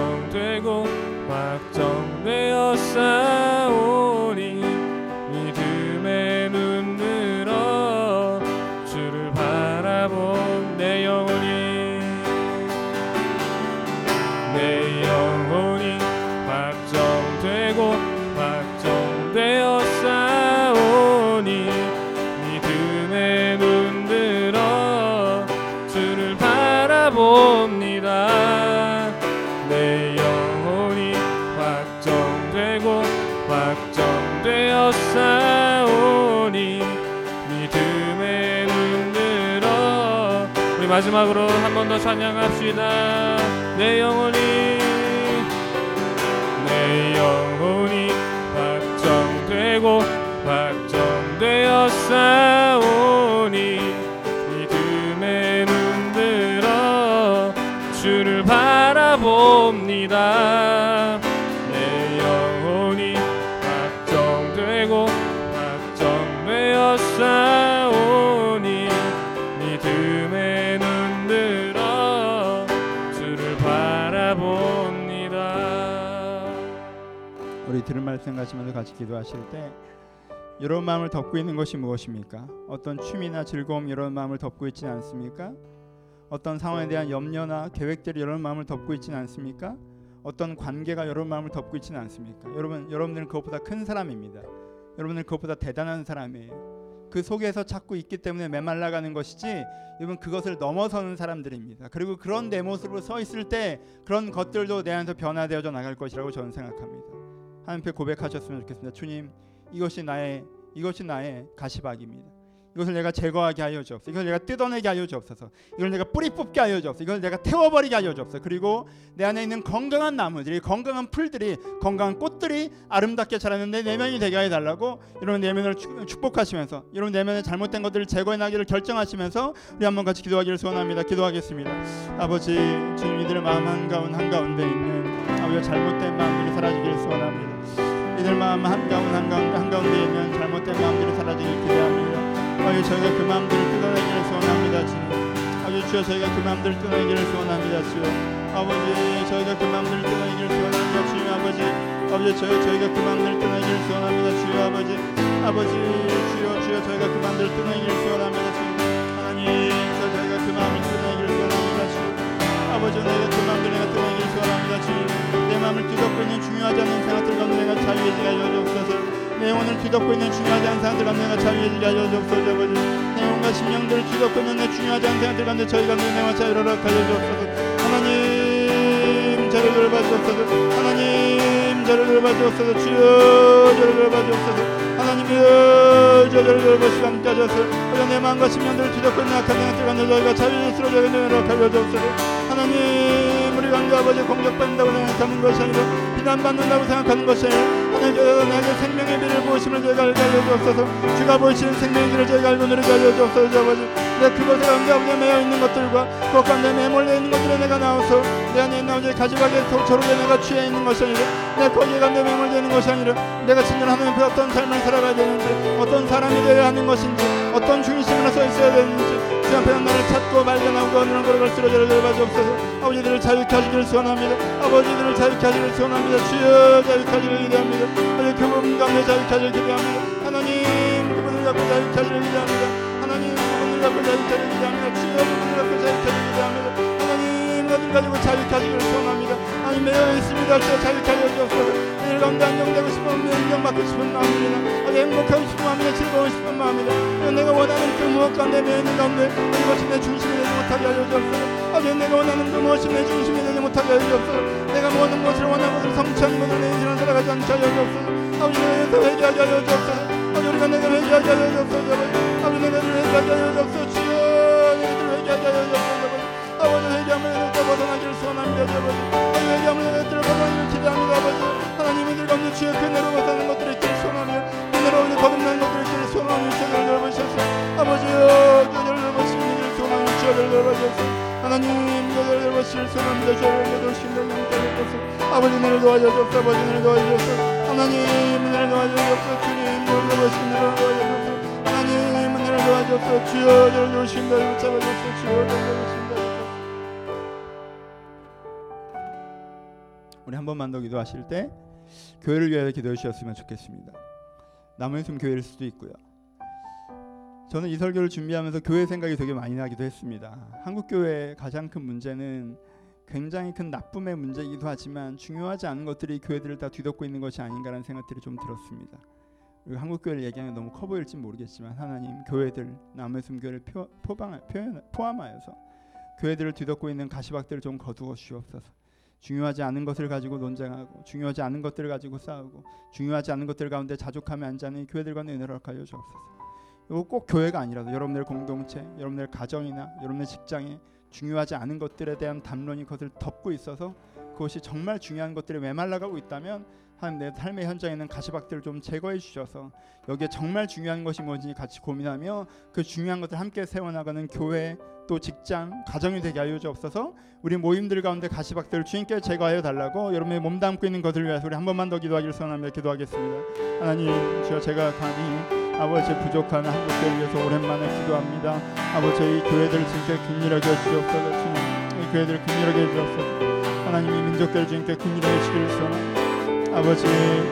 확정되고 확정되었사오니 믿음 바라봅니다. 내 영혼이 확정되고 확정되어 싸우니 믿음에 눈들어. 우리 마지막으로 한 번 더 찬양합시다. 내 영혼이 내 영혼이 확정되고 확정되어 싸우니 믿음에 눈들어 주를 바라봅니다. 내 영혼이 확정되고 확정되어 싸우니 믿음에 눈들어 주를 바라봅니다. 우리 들은 말씀 가시면서 같이 기도하실 때 여러분 마음을 덮고 있는 것이 무엇입니까? 어떤 취미나 즐거움 여러분 마음을 덮고 있지는 않습니까? 어떤 상황에 대한 염려나 계획들이 여러분 마음을 덮고 있지는 않습니까? 어떤 관계가 여러분 마음을 덮고 있지는 않습니까? 여러분, 여러분들은 그것보다 큰 사람입니다. 여러분은 그것보다 대단한 사람이에요. 그 속에서 찾고 있기 때문에 메말라가는 것이지 여러분 그것을 넘어서는 사람들입니다. 그리고 그런 내 모습으로 서 있을 때 그런 것들도 내 안에서 변화되어져 나갈 것이라고 저는 생각합니다. 하나님께 고백하셨으면 좋겠습니다. 주님, 이것이 나의 이것이 나의 가시박입니다. 이것을 내가 제거하게 하여 주옵소서. 이걸 내가 뜯어내게 하여 주옵소서. 이걸 내가 뿌리 뽑게 하여 주옵소서. 이걸 내가 태워버리게 하여 주옵소서. 그리고 내 안에 있는 건강한 나무들이, 건강한 풀들이, 건강한 꽃들이 아름답게 자라는 내 내면이 되게 해달라고 여러분 내면을 축복하시면서 여러분 내면에 잘못된 것들을 제거해나기를 결정하시면서 우리 한번 같이 기도하기를 소원합니다. 기도하겠습니다. 아버지, 주님, 이들의 마음 한가운 한가운데 있는 아버지 잘못된 마음들이 사라지기를 소원합니다. 이들 마음 한가운 한가운데 한가운데 있는 잘못된 마음들이 사라지기를 기대합니다. 아버지, 저희가 그 마음들을 뜯어내기를 소원합니다. 주님, 아버지 주여, 저희가 그 마음들을 뜯어내기를 소원합니다. 주여, 아버지, 저희가 그 마음들을 뜯어내기를 소원합니다. 주님, 아버지, 아버지, 저희 저희가 그 마음들을 뜯어내기를 소원합니다. 주여, 아버지, 아버지, 주여, 주여, 저희가 그 마음들을 뜯어내기를 소원합니다. 주님, 하나님, 저 저희가 그 마음을 뜯어내기를 소원합니다. 주여, 아버지, 내가 그 마음들 내가 뜯어내기를 소원합니다. 주님, 내 마음을 뒤덮고 있는 중요하지 않는 생각들 가운데 내가 자유해지게 하여 주옵소서. 내 영혼을 뒤덮고 있는 중요하지 않은 생각들 가운데 내가 자유해지게 하여 주옵소서. 아버지, 내 영혼과 심령들을 뒤덮고 있는 내 중요하지 않은 생각들 가운데 저희 가운데 내가 자유를 허락하여 주옵소서. 하나님, 저를 돌봐주옵소서. 하나님, 저를 돌봐주옵소서. 주여, 저를 돌봐주옵소서. 하나님이여, 저를 돌보시고 함께 하소서. 내 마음과 심령들을 뒤덮고 있는 악한 생각들 가운데 저희가 자유를 쓰러져 있는 허락하여 주옵소서. 하나님, 우리 관계 아버지 공격받는다고 생각하는 것이 아니라 비난받는다고 생각하는 것이 아니라 하나님, 저희가 나에게 생명의 빛을 보시면 저희가 알게 하여 주옵소서. 주가 보이시는 생명의 길을 저희가 알고 누리게 하여 주옵소서. 아버지, 내 그것에 가운데 아버지 매여 있는 것들과 그것 가운데 매몰려 있는 것들에 내가 나와서 내 안에 있는 아버지 가지박에 저록에 내가 취해 있는 것이 아니라 내 거기에 가운데 매몰려 있는 것이 아니라 내가 진정 하나님 그 어떤 삶을 살아가야 되는지, 어떤 사람이 되어야 하는 것인지, 어떤 중심으로 서 있어야 되는지 주 앞에 나를 찾고 발견하고 어느런 걸어갈 쓰러져를 돌봐주옵소서. 아버지들을 자유케 하시기를 소원합니다. 아버지들을 자유케 하시기를 소원합니다. 주여, 자유케 하시기를 기대합니다. 아버지, 그분 가운데 자유케 하시기를 기대합니다. 하나님, 그분을 갖고 자유케 하시기를 기대합니다. 하나님, 그분을 갖고 자유케 하시기를 기대합니다. 주여, 그분을 갖고 자유케 하시기를 기대합니다. 하나님, 너들 가지고 자유케 하시기를 소원합니다. 하나님, 매여 있습니다. 주여, 자유케 하여 주옵소서. 늘 가운데 안정되고 싶은 마음이다. 인정받고 싶은 마음이다. 아주 행복하고 싶은 마음이다. 즐거우고 싶은 마음이다. 내가 원하는 그 무엇 가운데 매여 있는 가운데 이것이 내 중심이 되지 못하게 하여 주옵소서. 아버지, 내가 원하는 그 무엇이 내 중심이 되지 못하게 하여 주옵소서. 내가 모든 것을 원하는 것을 성취하는 것을 내 인생을 살아가지 않게 하여 주옵소서. 아버지, 내가 회개하게 하여 주옵소서. 아버지, 우리가 내가 회개하게 하여 주옵소서. 아버지, 내가 회개하게 하여 주옵소서. 주여, 내가 회개하게 하여 주옵소서. 아버지, 회개함을 내가 벗어나기를 소원합니다. 아버지, 회개함을 내가 벗어나기를 기대합니다. 아버지, 하나님의 들 가운데 주여 그네로 벗어나는 것들이 있기를 소원합니다. 그네로 거듭나는 것들이 있기를 소원합니다. 주여를 넓으셔서 아버지여, 주여를 넓으시기를 소원합니다. 주여를 넓으셔서 하나님, 주여를 넓으시기를 소원합니다. 주여를 넓으시기를 소원합니다. 아버지, 나를 도와주옵소서. 아버지, 나를 도와주옵소서. 하나님, 나를 도와주옵소서. 주님, 나를 넓으시기를 도와주옵소서. 하나님, 나를 도와주옵소서. 주여, 나를 넓으시기를 잡아주옵소서. 주여, 나를 넓으시기를. 우리 한 번만 더 기도하실 때 교회를 위하여 기도해 주셨으면 좋겠습니다. 남은 있으면 교회일 수도 있고요. 저는 이 설교를 준비하면서 교회 생각이 되게 많이 나기도 했습니다. 한국 교회의 가장 큰 문제는 굉장히 큰 나쁨의 문제이기도 하지만 중요하지 않은 것들이 교회들을 다 뒤덮고 있는 것이 아닌가라는 생각들이 좀 들었습니다. 그리고 한국 교회를 얘기하면 너무 커 보일지 모르겠지만 하나님, 교회들, 남은 있으면 교회를 포, 포방, 표현, 포함하여서 교회들을 뒤덮고 있는 가시박들을 좀 거두어 주옵소서. 중요하지 않은 것을 가지고 논쟁하고 중요하지 않은 것들을 가지고 싸우고 중요하지 않은 것들 가운데 자족하며 앉아있는 교회들 가운데 은혜를 허락하여 주옵소서. 이거 꼭 교회가 아니라도 여러분들 공동체, 여러분들 가정이나 여러분들 직장에 중요하지 않은 것들에 대한 담론이 그것을 덮고 있어서 그것이 정말 중요한 것들이 메말라가고 있다면 하나님 내 삶의 현장에 있는 가시박들을 좀 제거해 주셔서 여기에 정말 중요한 것이 뭔지 같이 고민하며 그 중요한 것들 함께 세워나가는 교회 또 직장 가정이 되게 하여 주옵소서. 우리 모임들 가운데 가시박들을 주님께 제거하여 달라고 여러분의 몸 담고 있는 것을 위해서 우리 한 번만 더 기도하기를 소원하며 기도하겠습니다. 하나님 주여 제가 감히 아버지의 부족한 한국교회를 위해서 오랜만에 기도합니다. 아버지의 교회들을 주님께 긍휼하게 주옵소서. 주님 이 교회들을 긍휼하게 주옵소서. 하나님 이 민족들을 주님께 긍휼하게 주기를 소원합니다. 아버지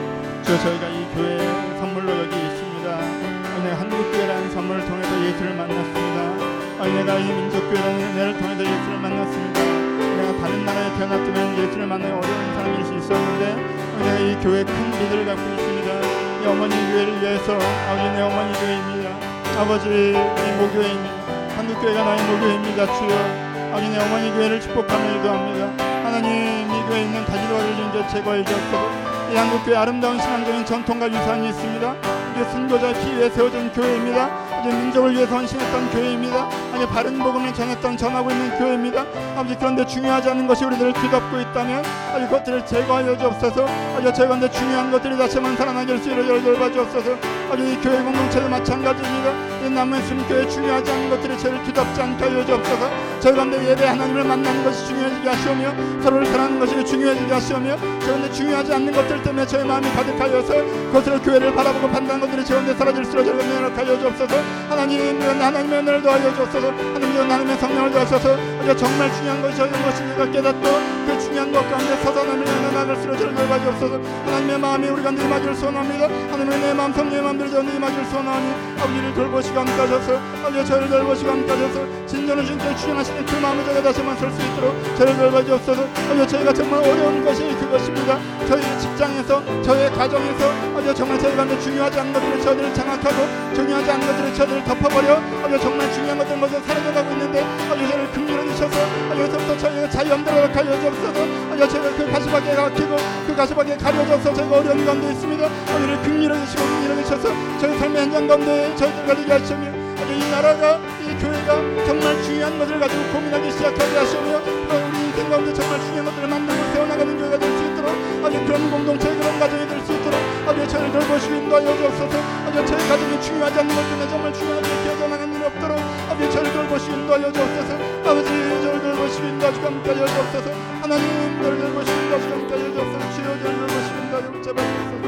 주여 저희가 이 교회 선물로 여기 있습니다. 내가 한국교회라는 선물을 통해서 예수를 만났습니다. 내가 이 민족교회라는 은혜를 통해서 예수를 만났습니다. 내가 다른 나라에 태어났으면 예수를 만나기 어려운 사람일 수 있었는데 내가 이 교회에 큰 믿음을 갖고 있습니다. 이 어머니 교회를 위해서 아버지 내 어머니 교회입니다. 아버지 이 모교회입니다. 한국교회가 나의 모교회입니다. 주여 아버지 내 어머니 교회를 축복하며 기도합니다. 하나님 이 교회에 있는 가지러를 주님께 제거해 주옵소서. 이 한국교회 아름다운 신앙적인 전통과 유산이 있습니다. 이게 순교자의 피 위에 세워진 교회입니다. 이제 민족을 위해서 헌신했던 교회입니다. 아니 바른 복음을 전했던 전하고 있는 교회입니다. 아버지 그런데 중요하지 않은 것이 우리들을 뒤덮고 있다면 아버지 그것들을 제거하여 주옵소서. 아버지 저희가운데 중요한 것들이 다시 한번 살아나게 할 수 있도록 열봐 주옵소서. 아버지 이 교회 공동체도 마찬가지입니다. 이 남은 숨교회 중요하지 않은 것들이 저희를 뒤덮지 않게 하여 주옵소서. 저희가운데 예배 하나님을 만나는 것이 중요해지게 하시오며 서로를 사랑하는 것이 중요해지게 하시오며 저희가운데 중요하지 않는 것들 때문에 저희 마음이 가득하여서 그것으로 교회를 바라보고 판단하는 것들이 저희가운데 사라질수록 저희가 연락하여 주옵소서. 하나님 하나님의 은혜를 더하여 주옵소서. 하나님 하나님의 성령을 더하셔서 정말 중요한 것이 저희 무엇인지가 깨닫고 그 중요한 것 가운데 서서 하나님을 나아갈수록 저를 열봐 주옵소서. 하나님의 마음이 우리 가운데 임하기를 소원합니다. 하나님의 내 마음 성령의 마음들이 저를 임하기를 소원하니 아버지를 돌보시고 함께 하셔서 아버지 저를 돌보시고 함께 하셔서 진정으로 주님께 주장하시는 그 마음을 저희가 다시 한번 설 수 있도록 저를 열봐 주옵소서. 아버지 저희가 정말 어려운 것이 그것입니다. 저희 직장에서 저희 가정에서 아버지 정말 저희 가운데 중요하지 않은 것들을 저들을 장악하고 중요하지 않은 것들을 저들을 덮어버려 아버지 정말 중요한 것들 모두 사라져가고 있는데 아버지 저를 긍휼히 주셔서 여기서부터 저희가 자유함대로 가려 주옵소서. 아버지 저희가 그 가시박에 막히고 그 가시박에 가려져서 저희가 어려운 가운데 있습니다. 아버지를 긍휼히 주시고 긍휼히 주셔서 저희 삶의 현장 가운데 저희들 가리게 하시며 아버지 이 나라가 이 교회가 정말 중요한 것을 가지고 고민하기 시작하게 하시며 우리 인생 가운데 정말 중요한 것들을 만들고 세워나가는 교회가 될 수 있도록 아버지 그런 공동체 그런 가정이 될 수 있도록 아버지 저희를 돌보시고 인도하여 주옵소서. 아버지 저희 가정이 중요하지 않는 것 때문에 정말 중요하게 기어져 나가는 일이 없도록 아버지 저를 돌보시고 인도하여 주옵소서. 아버지 저를 돌보시고 인도하시고 함께하여 주옵소서. 하나님 저를 돌보시고 인도하시고 함께하여 주옵소서. 주여 저를 돌보시고 인도하여 제발 주옵소서.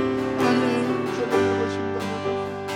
하나님 저를 돌보시고 인도하여 주옵소서.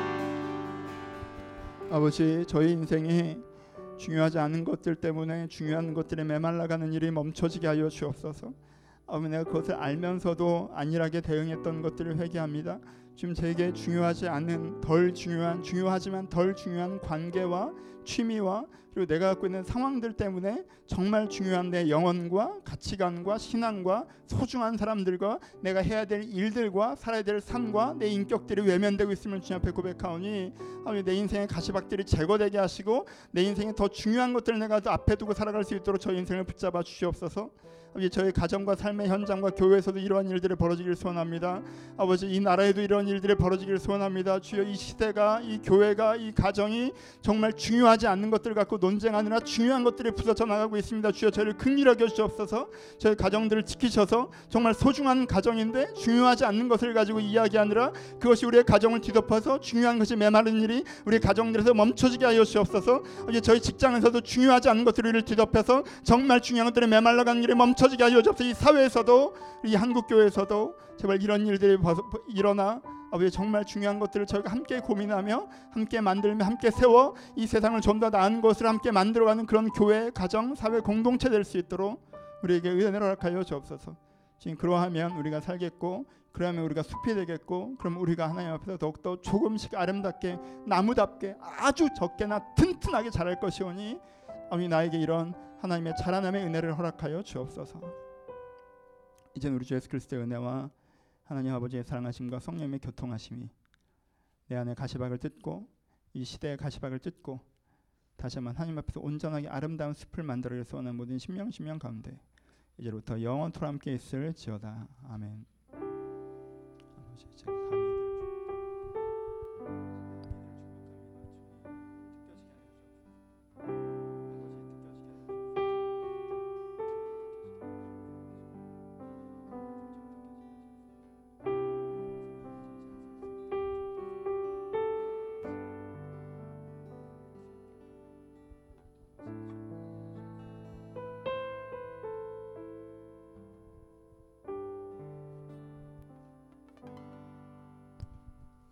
아버지 저희 인생에 중요하지 않은 것들 때문에 중요한 것들에 메말라가는 일이 멈춰지게 하여 주옵소서. 아버지 내가 그것을 알면서도 안일하게 대응했던 것들을 회개합니다. 지금 제게 중요하지 않은 덜 중요한 중요하지만 덜 중요한 관계와 취미와 그리고 내가 갖고 있는 상황들 때문에 정말 중요한 내 영혼과 가치관과 신앙과 소중한 사람들과 내가 해야 될 일들과 살아야 될 삶과 내 인격들이 외면되고 있음을 주님 앞에 고백하오니 아버지 내 인생의 가시박들이 제거되게 하시고 내 인생에 더 중요한 것들을 내가 더 앞에 두고 살아갈 수 있도록 저희 인생을 붙잡아 주시옵소서. 아버지 저희 가정과 삶의 현장과 교회에서도 이러한 일들이 벌어지길 소원합니다. 아버지 이 나라에도 이러한 일들이 벌어지길 소원합니다. 주여 이 시대가 이 교회가 이 가정이 정말 중요하지 않는 것들 갖고 논쟁하느라 중요한 것들이 부서져 나가고 있습니다. 주여 저희를 긍휼하게 주옵소서. 저희 가정들을 지키셔서 정말 소중한 가정인데 중요하지 않는 것을 가지고 이야기하느라 그것이 우리의 가정을 뒤덮어서 중요한 것이 메마른 일이 우리 가정들에서 멈춰지게 하여 주옵소서. 아버지 저희 직장에서도 중요하지 않은 것들을 뒤덮여서 정말 중요한 것들이 메말라가는 일이 멈춰 쳐지게 하여 주옵소서. 이 사회에서도 이 한국교회에서도 제발 이런 일들이 일어나 아버지 정말 중요한 것들을 저희가 함께 고민하며 함께 만들며 함께 세워 이 세상을 좀 더 나은 것을 함께 만들어가는 그런 교회, 가정, 사회 공동체 될 수 있도록 우리에게 은혜를 허락하여 주옵소서. 지금 그러하면 우리가 살겠고 그러면 우리가 숲이 되겠고 그럼 우리가 하나님 앞에서 더욱더 조금씩 아름답게 나무답게 아주 적게나 튼튼하게 자랄 것이오니 아버지 나에게 이런 하나님의 자라남의 은혜를 허락하여 주옵소서. 이제는 우리 주 예수 그리스도의 은혜와 하나님 아버지의 사랑하심과 성령의 교통하심이 내 안에 가시박을 뜯고 이 시대의 가시박을 뜯고 다시 한번 하나님 앞에서 온전하게 아름다운 숲을 만들어낼 수 원하는 모든 심령 심령 가운데 이제부터 영원토록 함께 있을지어다. 아멘. 아버지, 제가 감히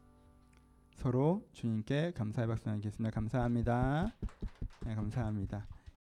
서로 주님께 감사의 박수 나누겠습니다. 감사합니다. 네, 감사합니다.